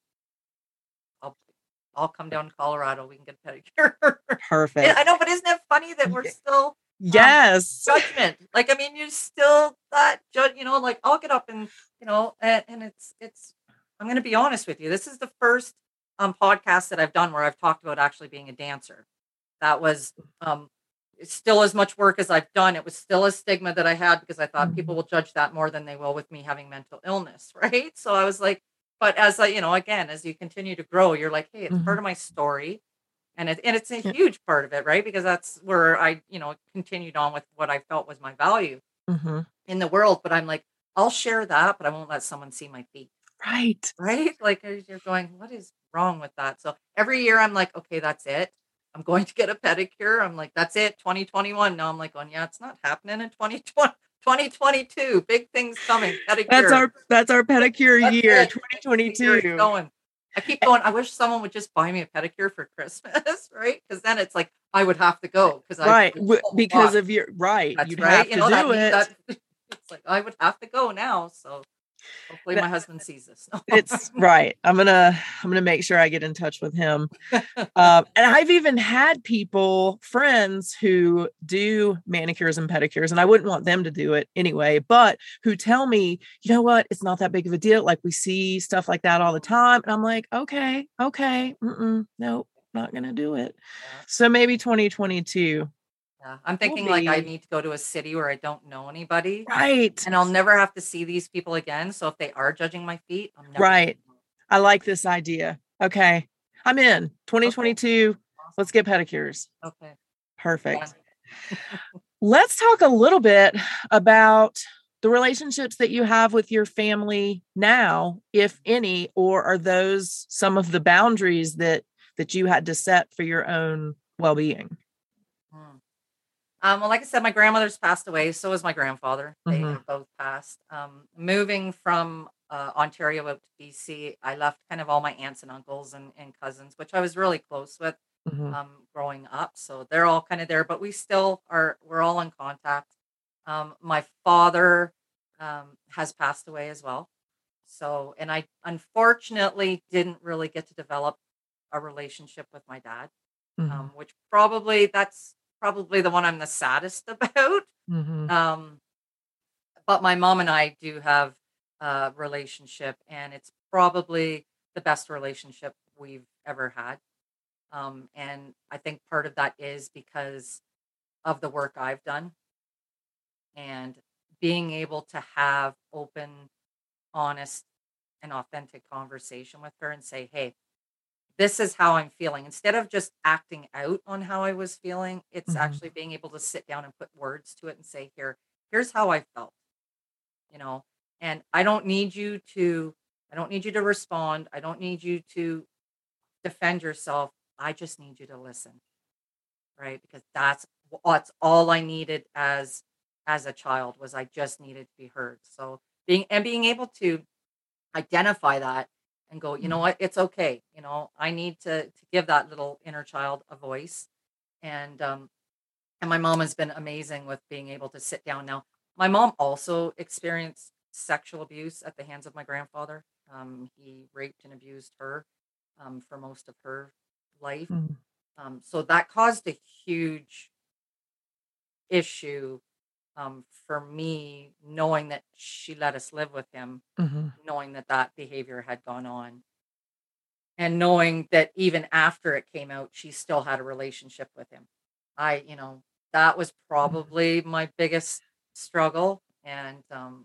I'll I'll come down to Colorado. We can get a pedicure. Yeah, I Perfect. know, but isn't it funny that we're Y- still um Yes. judgment? Like, I mean, you're still that judge. You know, like I'll get up and you know, and, and it's it's. I'm going to be honest with you. This is the first um podcast that I've done where I've talked about actually being a dancer. That was um it's still as much work as I've done. It was still a stigma that I had because I thought people Mhm. will judge that more than they will with me having mental illness, right? So I was like, but as I, you know, again, as you continue to grow, you're like, hey, it's part Mhm. of my story. And it, and it's a Yeah. huge part of it, right? Because that's where I, you know, continued on with what I felt was my value Mhm. in the world. But I'm like, I'll share that, but I won't let someone see my feet, Right. right? Like as you're going, what is wrong with that? So every year I'm like, okay, that's it. I'm going to get a pedicure. I'm like, that's it, twenty twenty-one. Now I'm like, going, yeah, it's not happening in twenty twenty, twenty twenty-two. Big things coming, That's pedicure. our that's our pedicure That's year, it. This is the year it's twenty twenty-two. going. I keep going, I wish someone would just buy me a pedicure for Christmas, right? Because then it's like I would have to go because I Right. like, W- oh my because gosh, of your right. that's You'd right. have You to know, that do means it. that it's like I would have to go now. So Hopefully That my husband sees this. it's right. I'm gonna I'm gonna make sure I get in touch with him. Um, and I've even had people, friends who do manicures and pedicures, and I wouldn't want them to do it anyway, but who tell me, you know what, it's not that big of a deal. Like we see stuff like that all the time. And I'm like, okay, okay, mm-mm, nope, not gonna do it. Yeah. So maybe twenty twenty-two Yeah. I'm will thinking like I be need to go to a city where I don't know anybody right. and I'll never have to see these people again. So if they are judging my feet, I'm never Right. gonna know. I like this idea. Okay. I'm in Okay. twenty twenty-two. Let's Awesome. get pedicures. Okay. Perfect. Done. Let's talk a little bit about the relationships that you have with your family now, if any, or are those some of the boundaries that that you had to set for your own well-being? Mm. Um, well, like I said, my grandmother's passed away. So has my grandfather. They Mm-hmm. have both passed. Um, moving from uh, Ontario out to B C, I left kind of all my aunts and uncles and, and cousins, which I was really close with Mm-hmm. um, growing up. So they're all kind of there, but we still are, we're all in contact. Um, my father um, has passed away as well. So, and I unfortunately didn't really get to develop a relationship with my dad, Mm-hmm. um, which probably that's probably the one I'm the saddest about. Mm-hmm. Um, but my mom and I do have a relationship, and it's probably the best relationship we've ever had. Um, and I think part of that is because of the work I've done and being able to have open, honest, and authentic conversation with her and say, hey, this is how I'm feeling. Instead of just acting out on how I was feeling, it's Mm-hmm. actually being able to sit down and put words to it and say, here, here's how I felt, you know, and I don't need you to, I don't need you to respond. I don't need you to defend yourself. I just need you to listen. Right. Because that's, that's all I needed as, as a child was I just needed to be heard. So being, and being able to identify that and go, you know what, it's okay. You know, I need to to give that little inner child a voice. And um and my mom has been amazing with being able to sit down now. My mom also experienced sexual abuse at the hands of my grandfather. Um, he raped and abused her um, for most of her life. Mm-hmm. Um, so that caused a huge issue um, for me, knowing that she let us live with him, Mm-hmm. knowing that that behavior had gone on. And knowing that even after it came out, she still had a relationship with him. I, you know, that was probably my biggest struggle. And, um,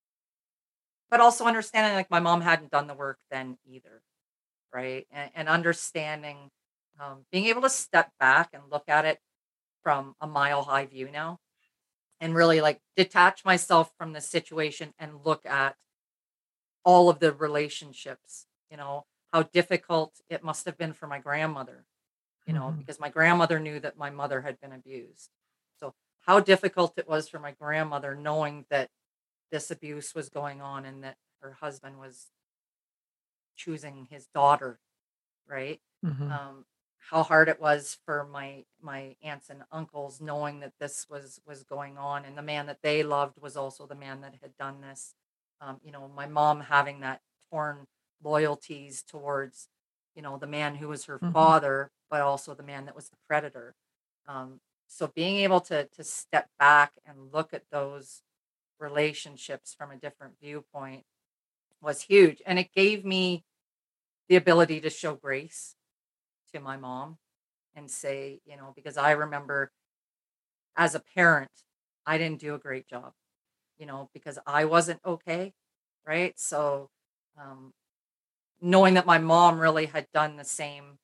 but also understanding like my mom hadn't done the work then either. Right. And, and understanding, um, being able to step back and look at it from a mile high view now and really like detach myself from the situation and look at all of the relationships, you know, how difficult it must have been for my grandmother, you know, Mm-hmm. because my grandmother knew that my mother had been abused. So, how difficult it was for my grandmother knowing that this abuse was going on and that her husband was choosing his daughter, right? Mm-hmm. Um, how hard it was for my my aunts and uncles knowing that this was was going on, and the man that they loved was also the man that had done this. Um, you know, my mom having that torn loyalties towards, you know, the man who was her Mm-hmm. father, but also the man that was the predator. Um, so being able to to step back and look at those relationships from a different viewpoint was huge, and it gave me the ability to show grace to my mom and say, you know, because I remember as a parent, I didn't do a great job, you know, because I wasn't okay. Right. So, um, knowing that my mom really had done the same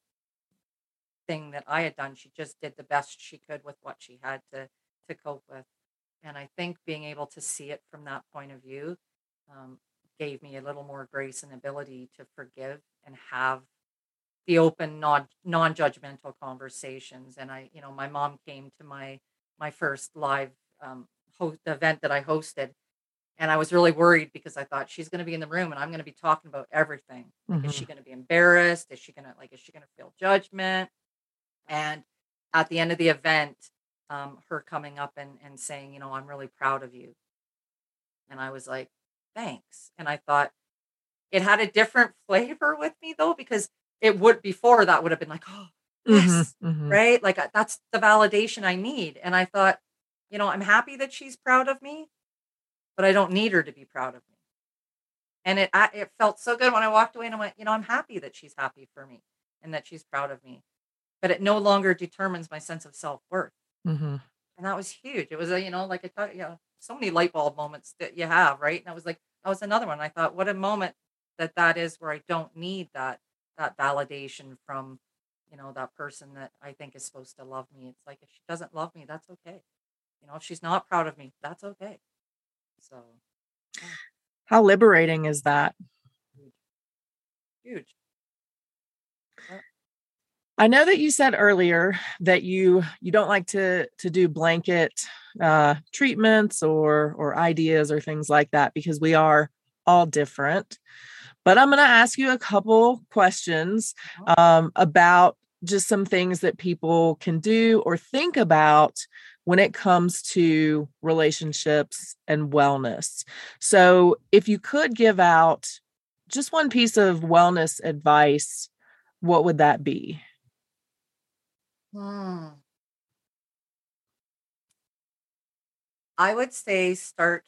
thing that I had done, she just did the best she could with what she had to, to cope with. And I think being able to see it from that point of view um, gave me a little more grace and ability to forgive and have the open non non-judgmental conversations. And I, you know, my mom came to my my first live um host event that I hosted, and I was really worried because I thought she's going to be in the room and I'm going to be talking about everything. Like, is Mm-hmm. she going to be embarrassed? Is she going to like is she going to feel judgment? And at the end of the event, um her coming up and and saying, you know, I'm really proud of you. And I was like, thanks. And I thought it had a different flavor with me though, because it would before that would have been like, oh, Mhm, yes, mhm, right? Like uh, that's the validation I need. And I thought, you know, I'm happy that she's proud of me, but I don't need her to be proud of me. And it I, it felt so good when I walked away and I went, you know, I'm happy that she's happy for me and that she's proud of me. But it no longer determines my sense of self worth. mhm. And that was huge. It was a, you know, like I thought, yeah, so many light bulb moments that you have, right? And I was like, that was another one. I thought, what a moment that that is where I don't need that that validation from, you know, that person that I think is supposed to love me. It's like if she doesn't love me, that's okay. You know, if she's not proud of me, that's okay. So, yeah, How liberating is that? huge, huge. Yeah. I know that you said earlier that you you don't like to to do blanket uh, treatments or or ideas or things like that because we are all different. But I'm going to ask you a couple questions Uh-huh. um, about just some things that people can do or think about when it comes to relationships and wellness. So, if you could give out just one piece of wellness advice, what would that be? Hmm. I would say start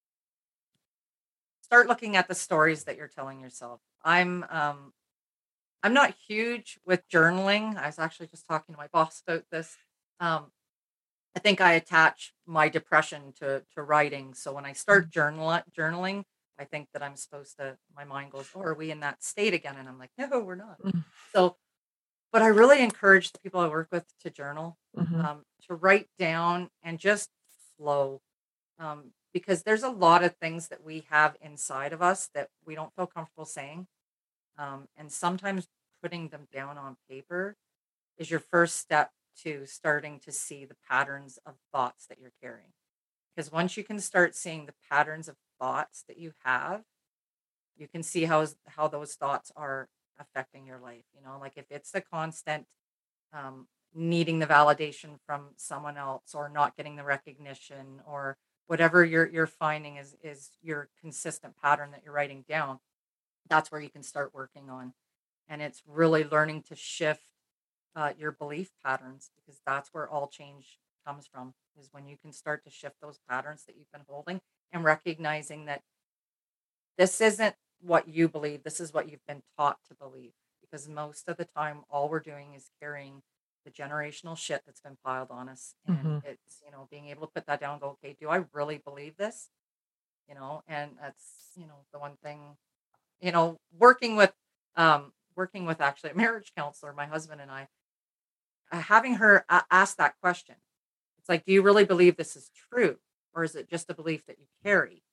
start looking at the stories that you're telling yourself. I'm um I'm not huge with journaling. I was actually just talking to my boss about this. Um, I think I attach my depression to to writing. So when I start journal journaling, I think that I'm supposed to. My mind goes, "Oh, are we in that state again?" And I'm like, "No, we're not." Mm, So, but I really encourage the people I work with to journal, mhm, um, to write down and just flow, um, because there's a lot of things that we have inside of us that we don't feel comfortable saying, um, and sometimes putting them down on paper is your first step to starting to see the patterns of thoughts that you're carrying. Because once you can start seeing the patterns of thoughts that you have, you can see how how those thoughts are affecting your life. You know, like if it's the constant um, needing the validation from someone else, or not getting the recognition, or whatever you're you're finding is is your consistent pattern that you're writing down. That's where you can start working on, and it's really learning to shift uh, your belief patterns, because that's where all change comes from, is when you can start to shift those patterns that you've been holding and recognizing that this isn't what you believe, this is what you've been taught to believe, because most of the time all we're doing is carrying the generational shit that's been piled on us, and mhm. it's, you know, being able to put that down and go, okay, do I really believe this, you know? And that's, you know, the one thing, you know, working with um working with actually a marriage counselor, my husband and I, uh, having her a- ask that question. It's like, do you really believe this is true? Or is it just a belief that you carry?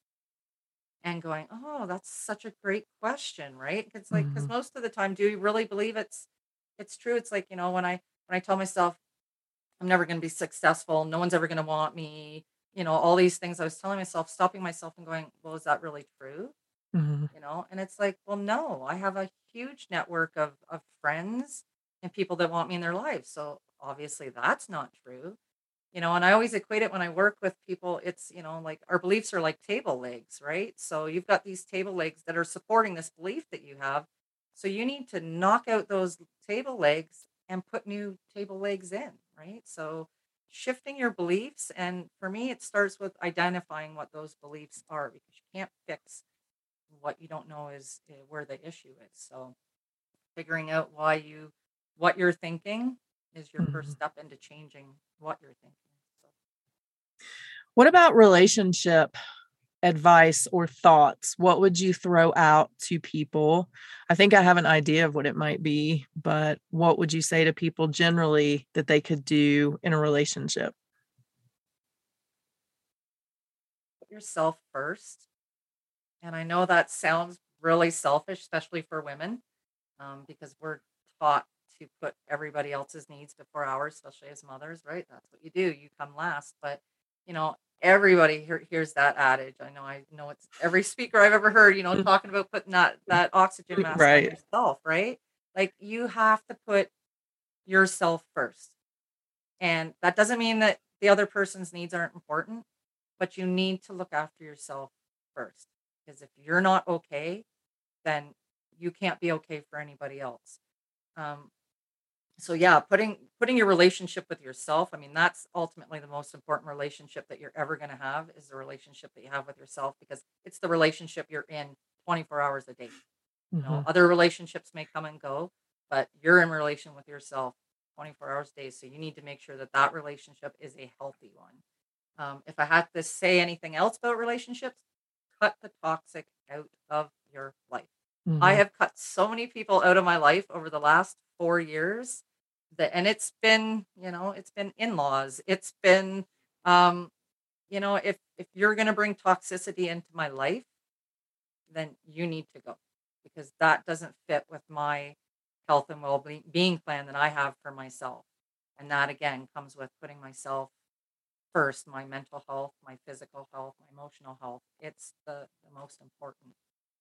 And going, oh, that's such a great question, right? It's like, because Mhm, most of the time, do you really believe it's it's true? It's like, you know, when I when I tell myself I'm never going to be successful, no one's ever going to want me, you know, all these things I was telling myself, stopping myself and going, well, is that really true? mhm, You know, and it's like, well, no, I have a huge network of of friends and people that want me in their lives. So obviously that's not true. You know, and I always equate it when I work with people, it's, you know, like our beliefs are like table legs, right? So you've got these table legs that are supporting this belief that you have. So you need to knock out those table legs and put new table legs in, right? So shifting your beliefs. And for me, it starts with identifying what those beliefs are, because you can't fix what you don't know is uh, where the issue is. So figuring out why you, what you're thinking is your first mhm. step into changing what you're thinking. So. What about relationship advice or thoughts? What would you throw out to people? I think I have an idea of what it might be, but what would you say to people generally that they could do in a relationship? Put yourself first. And I know that sounds really selfish, especially for women, um, because we're taught to put everybody else's needs before ours, especially as mothers, right? That's what you do. You come last. But, you know, everybody hear, hears that adage. I know, I know it's every speaker I've ever heard, you know, Mm, talking about putting that, that oxygen mask on right. yourself, right? Like you have to put yourself first. And that doesn't mean that the other person's needs aren't important, but you need to look after yourself first. because if you're not okay, then you can't be okay for anybody else. Um, so yeah, putting putting your relationship with yourself, I mean, that's ultimately the most important relationship that you're ever going to have, is the relationship that you have with yourself, because it's the relationship you're in twenty-four hours a day. You know, Mm-hmm. other relationships may come and go, but you're in relation with yourself twenty-four hours a day. So you need to make sure that that relationship is a healthy one. Um, if I had to say anything else about relationships, cut the toxic out of your life. I Mm-hmm. have cut so many people out of my life over the last four years that, and it's been, you know, it's been in-laws. It's been, um, you know, if, if you're going to bring toxicity into my life, then you need to go, because that doesn't fit with my health and well-being plan that I have for myself. And that again comes with putting myself first, my mental health, my physical health, my emotional health. It's the, the most important.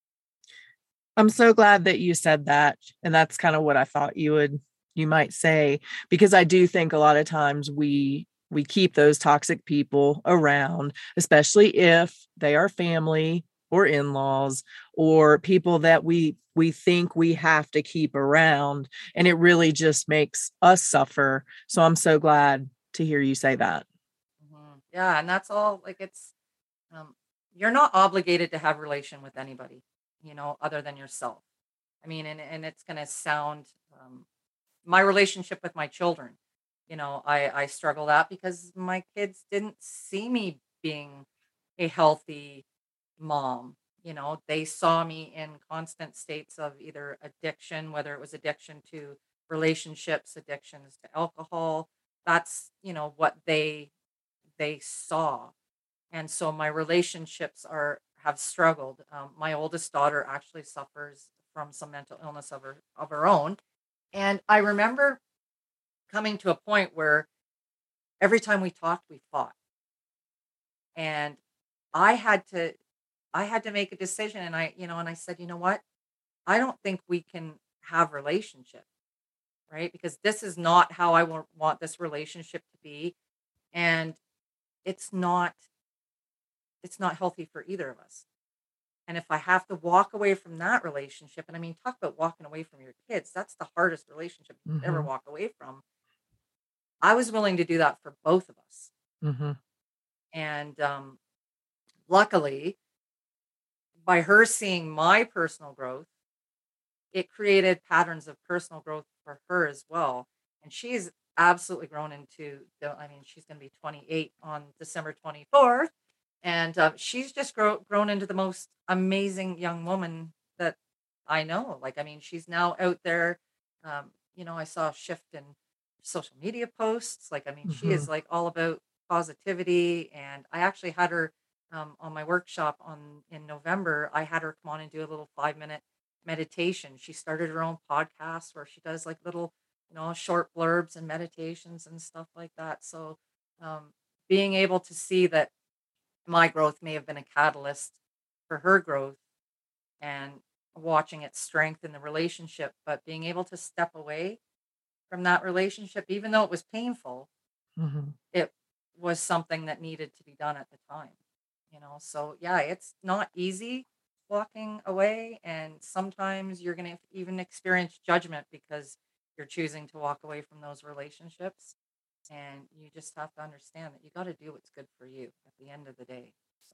I'm so glad that you said that. And that's kind of what I thought you would, you might say, because I do think a lot of times we, we keep those toxic people around, especially if they are family or in-laws or people that we, we think we have to keep around. And it really just makes us suffer. So I'm so glad to hear you say that. Mhm. Yeah, and that's all. Like, it's um, you're not obligated to have relation with anybody, you know, other than yourself. I mean, and and it's gonna sound um, my relationship with my children. You know, I I struggle that because my kids didn't see me being a healthy mom. You know, they saw me in constant states of either addiction, whether it was addiction to relationships, addictions to alcohol. That's, you know, what they they saw. And so my relationships are have struggled. Um, my oldest daughter actually suffers from some mental illness of her of her own, and I remember coming to a point where every time we talked, we fought, and I had to I had to make a decision, and I, you know, and I said, you know what, I don't think we can have relationship, right? Because this is not how I want want this relationship to be, and it's not it's not healthy for either of us. And if I have to walk away from that relationship, and I mean, talk about walking away from your kids, that's the hardest relationship you could ever Mm-hmm. walk away from. I was willing to do that for both of us. Mm-hmm. And um, luckily, by her seeing my personal growth, it created patterns of personal growth for her as well. And she's absolutely grown into, the, I mean, she's going to be twenty-eight on December twenty-fourth. And uh, she's just grow, grown into the most amazing young woman that I know. Like, I mean, she's now out there. Um, you know, I saw a shift in social media posts. Like, I mean, she Mm-hmm. is like all about positivity. And I actually had her um, on my workshop on in November. I had her come on and do a little five minute meditation. She started her own podcast where she does like little, you know, short blurbs and meditations and stuff like that. So, um, being able to see that my growth may have been a catalyst for her growth, and watching it strengthen the relationship, but being able to step away from that relationship, even though it was painful, Mm-hmm. it was something that needed to be done at the time, you know? So yeah, it's not easy walking away. And sometimes you're going to even experience judgment because you're choosing to walk away from those relationships. And you just have to understand that you got to do what's good for you at the end of the day. So.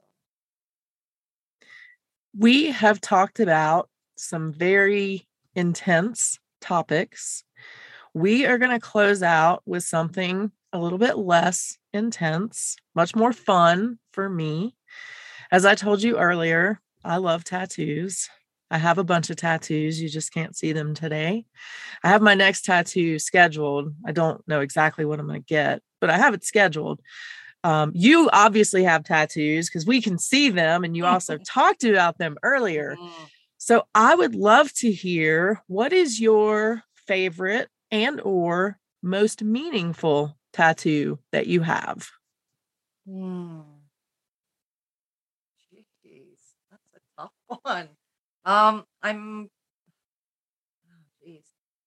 We have talked about some very intense topics. We are going to close out with something a little bit less intense, much more fun for me. As I told you earlier, I love tattoos. I have a bunch of tattoos. You just can't see them today. I have my next tattoo scheduled. I don't know exactly what I'm going to get, but I have it scheduled. Um, you obviously have tattoos because we can see them, and you also talked about them earlier. Mhm. So I would love to hear, what is your favorite and or most meaningful tattoo that you have? Hmm. Jeez, that's a tough one. Um, I'm, oh, jeez.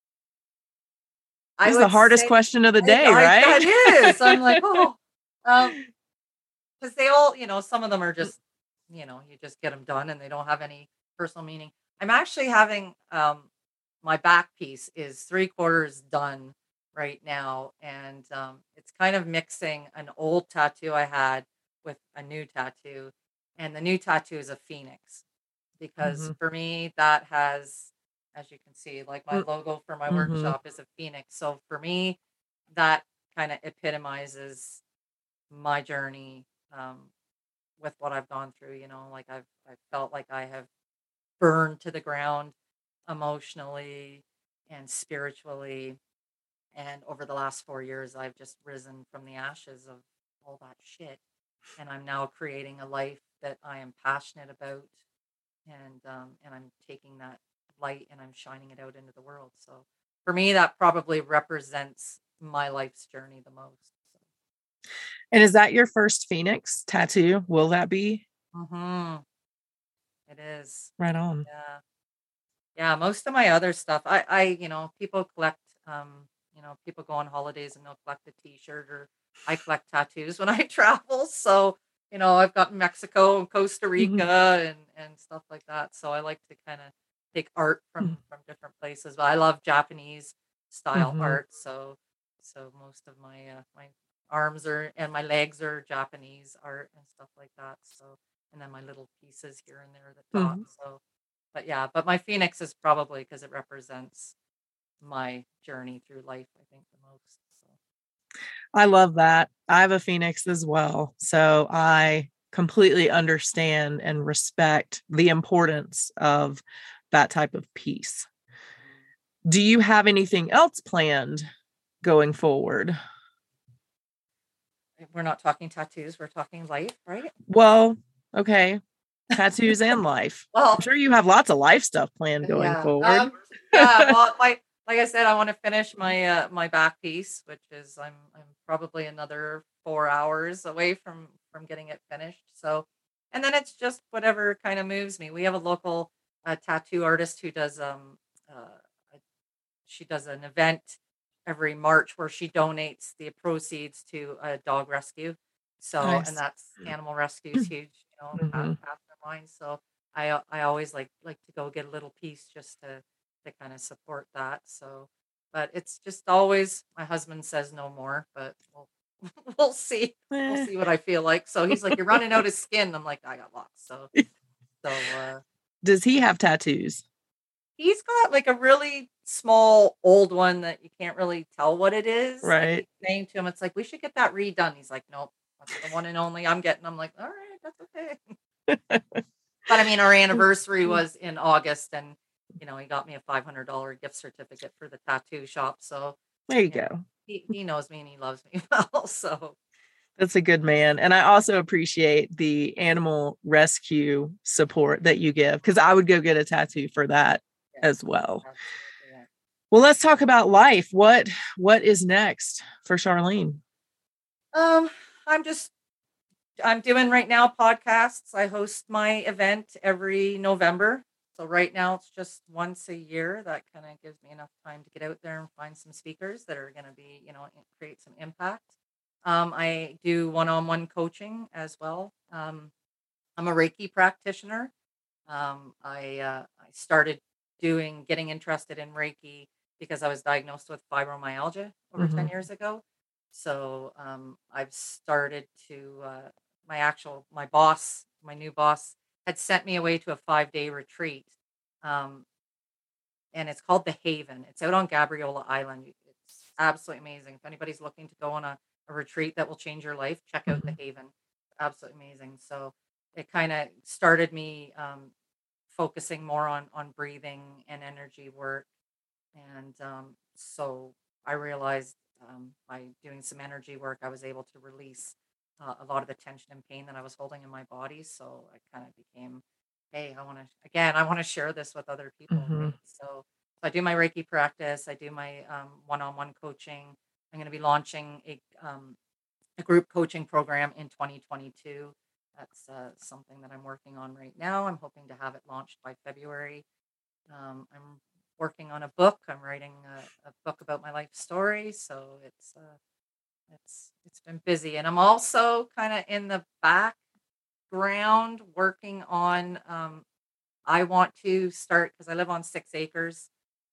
This I is the would hardest say question of the I, day, I right? that is. I'm like, oh, um, because they all, you know, some of them are just you know, you just get them done and they don't have any personal meaning. I'm actually having um, my back piece is three quarters done right now, and um, it's kind of mixing an old tattoo I had with a new tattoo, and the new tattoo is a phoenix because Mm-hmm. for me that has, as you can see, like my logo for my Mm-hmm. workshop is a phoenix. So for me, that kind of epitomizes my journey um, with what I've gone through. You know, like I've I felt like I have burned to the ground emotionally and spiritually. And over the last four years, I've just risen from the ashes of all that shit. And I'm now creating a life that I am passionate about. And um, and I'm taking that light and I'm shining it out into the world. So for me, that probably represents my life's journey the most. So. And is that your first Phoenix tattoo? Will that be? Mm-hmm. It is. Right on. Yeah. Yeah, most of my other stuff, I, I, you know, people collect, um, you know, people go on holidays and they'll collect a T-shirt, or I collect tattoos when I travel. So, you know, I've got Mexico and Costa Mm-hmm. Rica and and stuff like that. So I like to kind of take art from from different places. But I love Japanese style Mm-hmm. art. So, so most of my uh, my arms are and my legs are Japanese art and stuff like that. So, and then my little pieces here and there that dot. Mm-hmm. So but yeah, but my phoenix is probably because it represents my journey through life, I think, the most. So. I love that. I have a Phoenix as well. So I completely understand and respect the importance of that type of piece. Do you have anything else planned going forward? We're not talking tattoos, we're talking life, right? Well, okay. Tattoos and life. Well, I'm sure you have lots of life stuff planned going yeah. forward. Um, yeah, well, like like I said, I want to finish my uh my back piece, which is I'm I'm probably another four hours away from from getting it finished. So, and then it's just whatever kind of moves me. We have a local uh, tattoo artist who does um uh a she does an event every March where she donates the proceeds to a dog rescue. So, and Nice. that's animal rescue is huge, you know, half, Mm-hmm. half their mind. So I, uh, I always like, like to go get a little piece just to, to kind of support that. So, but it's just always, my husband says no more, but we'll, we'll see. We'll Eh. see what I feel like. So he's like, you're running out of skin. I'm like, I got lots. So, so, uh, Does he have tattoos? he's got like a really small old one that you can't really tell what it is. I Right. keep saying to him, it's like, we should get that redone. He's like, nope, that's the one and only I'm getting. I'm like, all right, that's okay. But I mean, our anniversary was in August and, you know, he got me a five hundred dollars gift certificate for the tattoo shop. So, There you you know, go. he, he knows me and he loves me well. So, That's a good man. And I also appreciate the animal rescue support that you give, because I would go get a tattoo for that yeah, as well. absolutely. Yeah. Well, let's talk about life. What what is next for Charlene? Um, I'm just I'm doing right now podcasts. I host my event every November. So right now it's just once a year. That kind of gives me enough time to get out there and find some speakers that are going to be, you know, create some impact. Um, I do one-on-one coaching as well. Um, I'm a Reiki practitioner. Um, I uh, I started doing getting interested in Reiki because I was diagnosed with fibromyalgia over ten Mm-hmm. years ago. So um, I've started to uh, my actual my boss, my new boss, had sent me away to a five day retreat, um, and it's called the Haven. It's out on Gabriola Island. It's absolutely amazing. If anybody's looking to go on a, a retreat that will change your life, check out Mm-hmm. the Haven. It's absolutely amazing. So it kind of started me um, focusing more on on breathing and energy work. And um, so I realized um, by doing some energy work, I was able to release uh, a lot of the tension and pain that I was holding in my body. So I kind of became, hey, I want to, again, I want to share this with other people, Mm-hmm. right? So, so I do my Reiki practice, I do my um, one-on-one coaching. I'm going to be launching a, um, a group coaching program in twenty twenty-two. That's uh, something that I'm working on right now. I'm hoping to have it launched by February. Um, I'm working on a book. I'm writing a, a book about my life story, so it's uh, it's it's been busy, and I'm also kind of in the back ground working on, um, I want to start, because I live on six acres.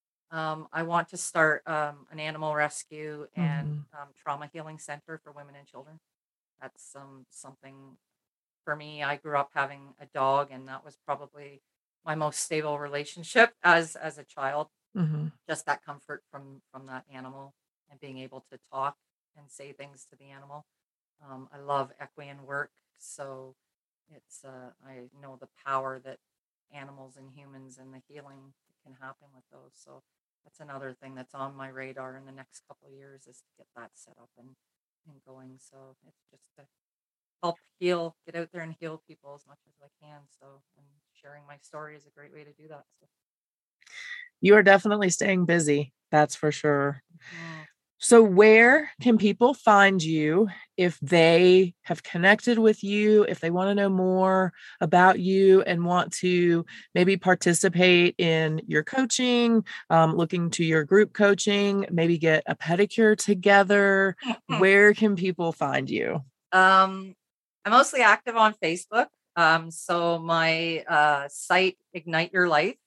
Um, I want to start um, an animal rescue and Mhm. um, trauma healing center for women and children. That's um, something for me. I grew up having a dog, and that was probably my most stable relationship as as a child. Mhm. Just that comfort from from that animal and being able to talk and say things to the animal. Um, I love equine work, so it's uh, I know the power that animals and humans and the healing that can happen with those. So that's another thing that's on my radar in the next couple of years, is to get that set up and and going. So it's just to help heal, get out there and heal people as much as I can. So, and sharing my story is a great way to do that. So, You are definitely staying busy, that's for sure. mm. So where can people find you if they have connected with you, if they want to know more about you and want to maybe participate in your coaching, um, looking to your group coaching, maybe get a pedicure together? Where can people find you? um, I'm mostly active on Facebook. Um, so my uh, site, Ignite Your Life,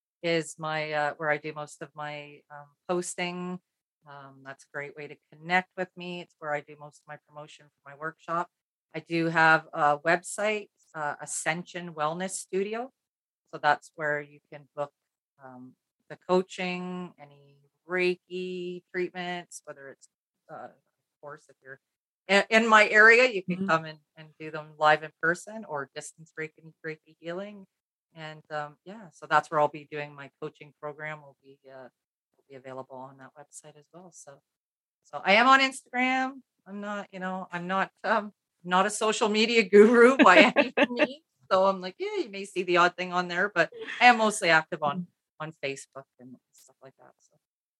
is my uh, where I do most of my um, posting. Um, that's a great way to connect with me. It's where I do most of my promotion for my workshop. I do have a website, uh, Ascension Wellness Studio. So that's where you can book um, the coaching, any Reiki treatments, whether it's, uh, of course, if you're in, in my area, you can Mhm. come and, and do them live in person, or distance Reiki, Reiki healing. And um, yeah, so that's where I'll be doing my coaching program. Will be uh, will be available on that website as well. So so I am on Instagram. I'm not, you know, I'm not um not a social media guru by any means. So I'm like, yeah, you may see the odd thing on there, but I am mostly active on on Facebook and stuff like that. So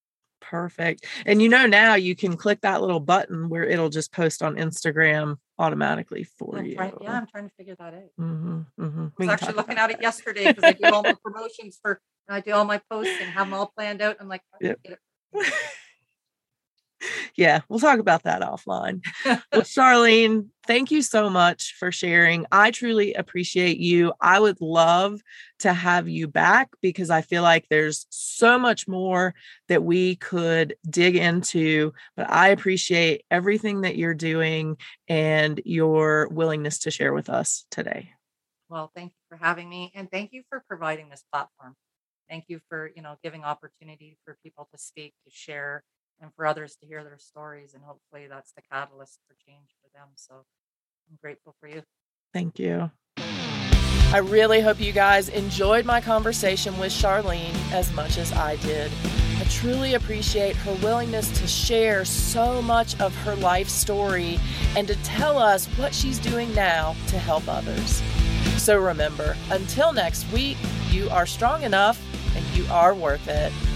Perfect. And you know, now you can click that little button where it'll just post on Instagram automatically for yeah, I'm trying. Yeah, you. I'm trying to figure that out. Mhm, mhm. I We was can actually talk looking about at it yesterday because I do all my that. promotions for, and I do all my posts and have them all planned out. I'm like, "Oh, Yep. get Yeah, we'll talk about that offline. Well, it." Charlene, thank you so much for sharing. I truly appreciate you. I would love to have you back because I feel like there's so much more that we could dig into, but I appreciate everything that you're doing and your willingness to share with us today. Well, thank you for having me, and thank you for providing this platform. Thank you for, you know, giving opportunity for people to speak, to share, and for others to hear their stories. And hopefully that's the catalyst for change for them. So I'm grateful for you. Thank you. I really hope you guys enjoyed my conversation with Charlene as much as I did. I truly appreciate her willingness to share so much of her life story and to tell us what she's doing now to help others. So remember, until next week, you are strong enough and you are worth it.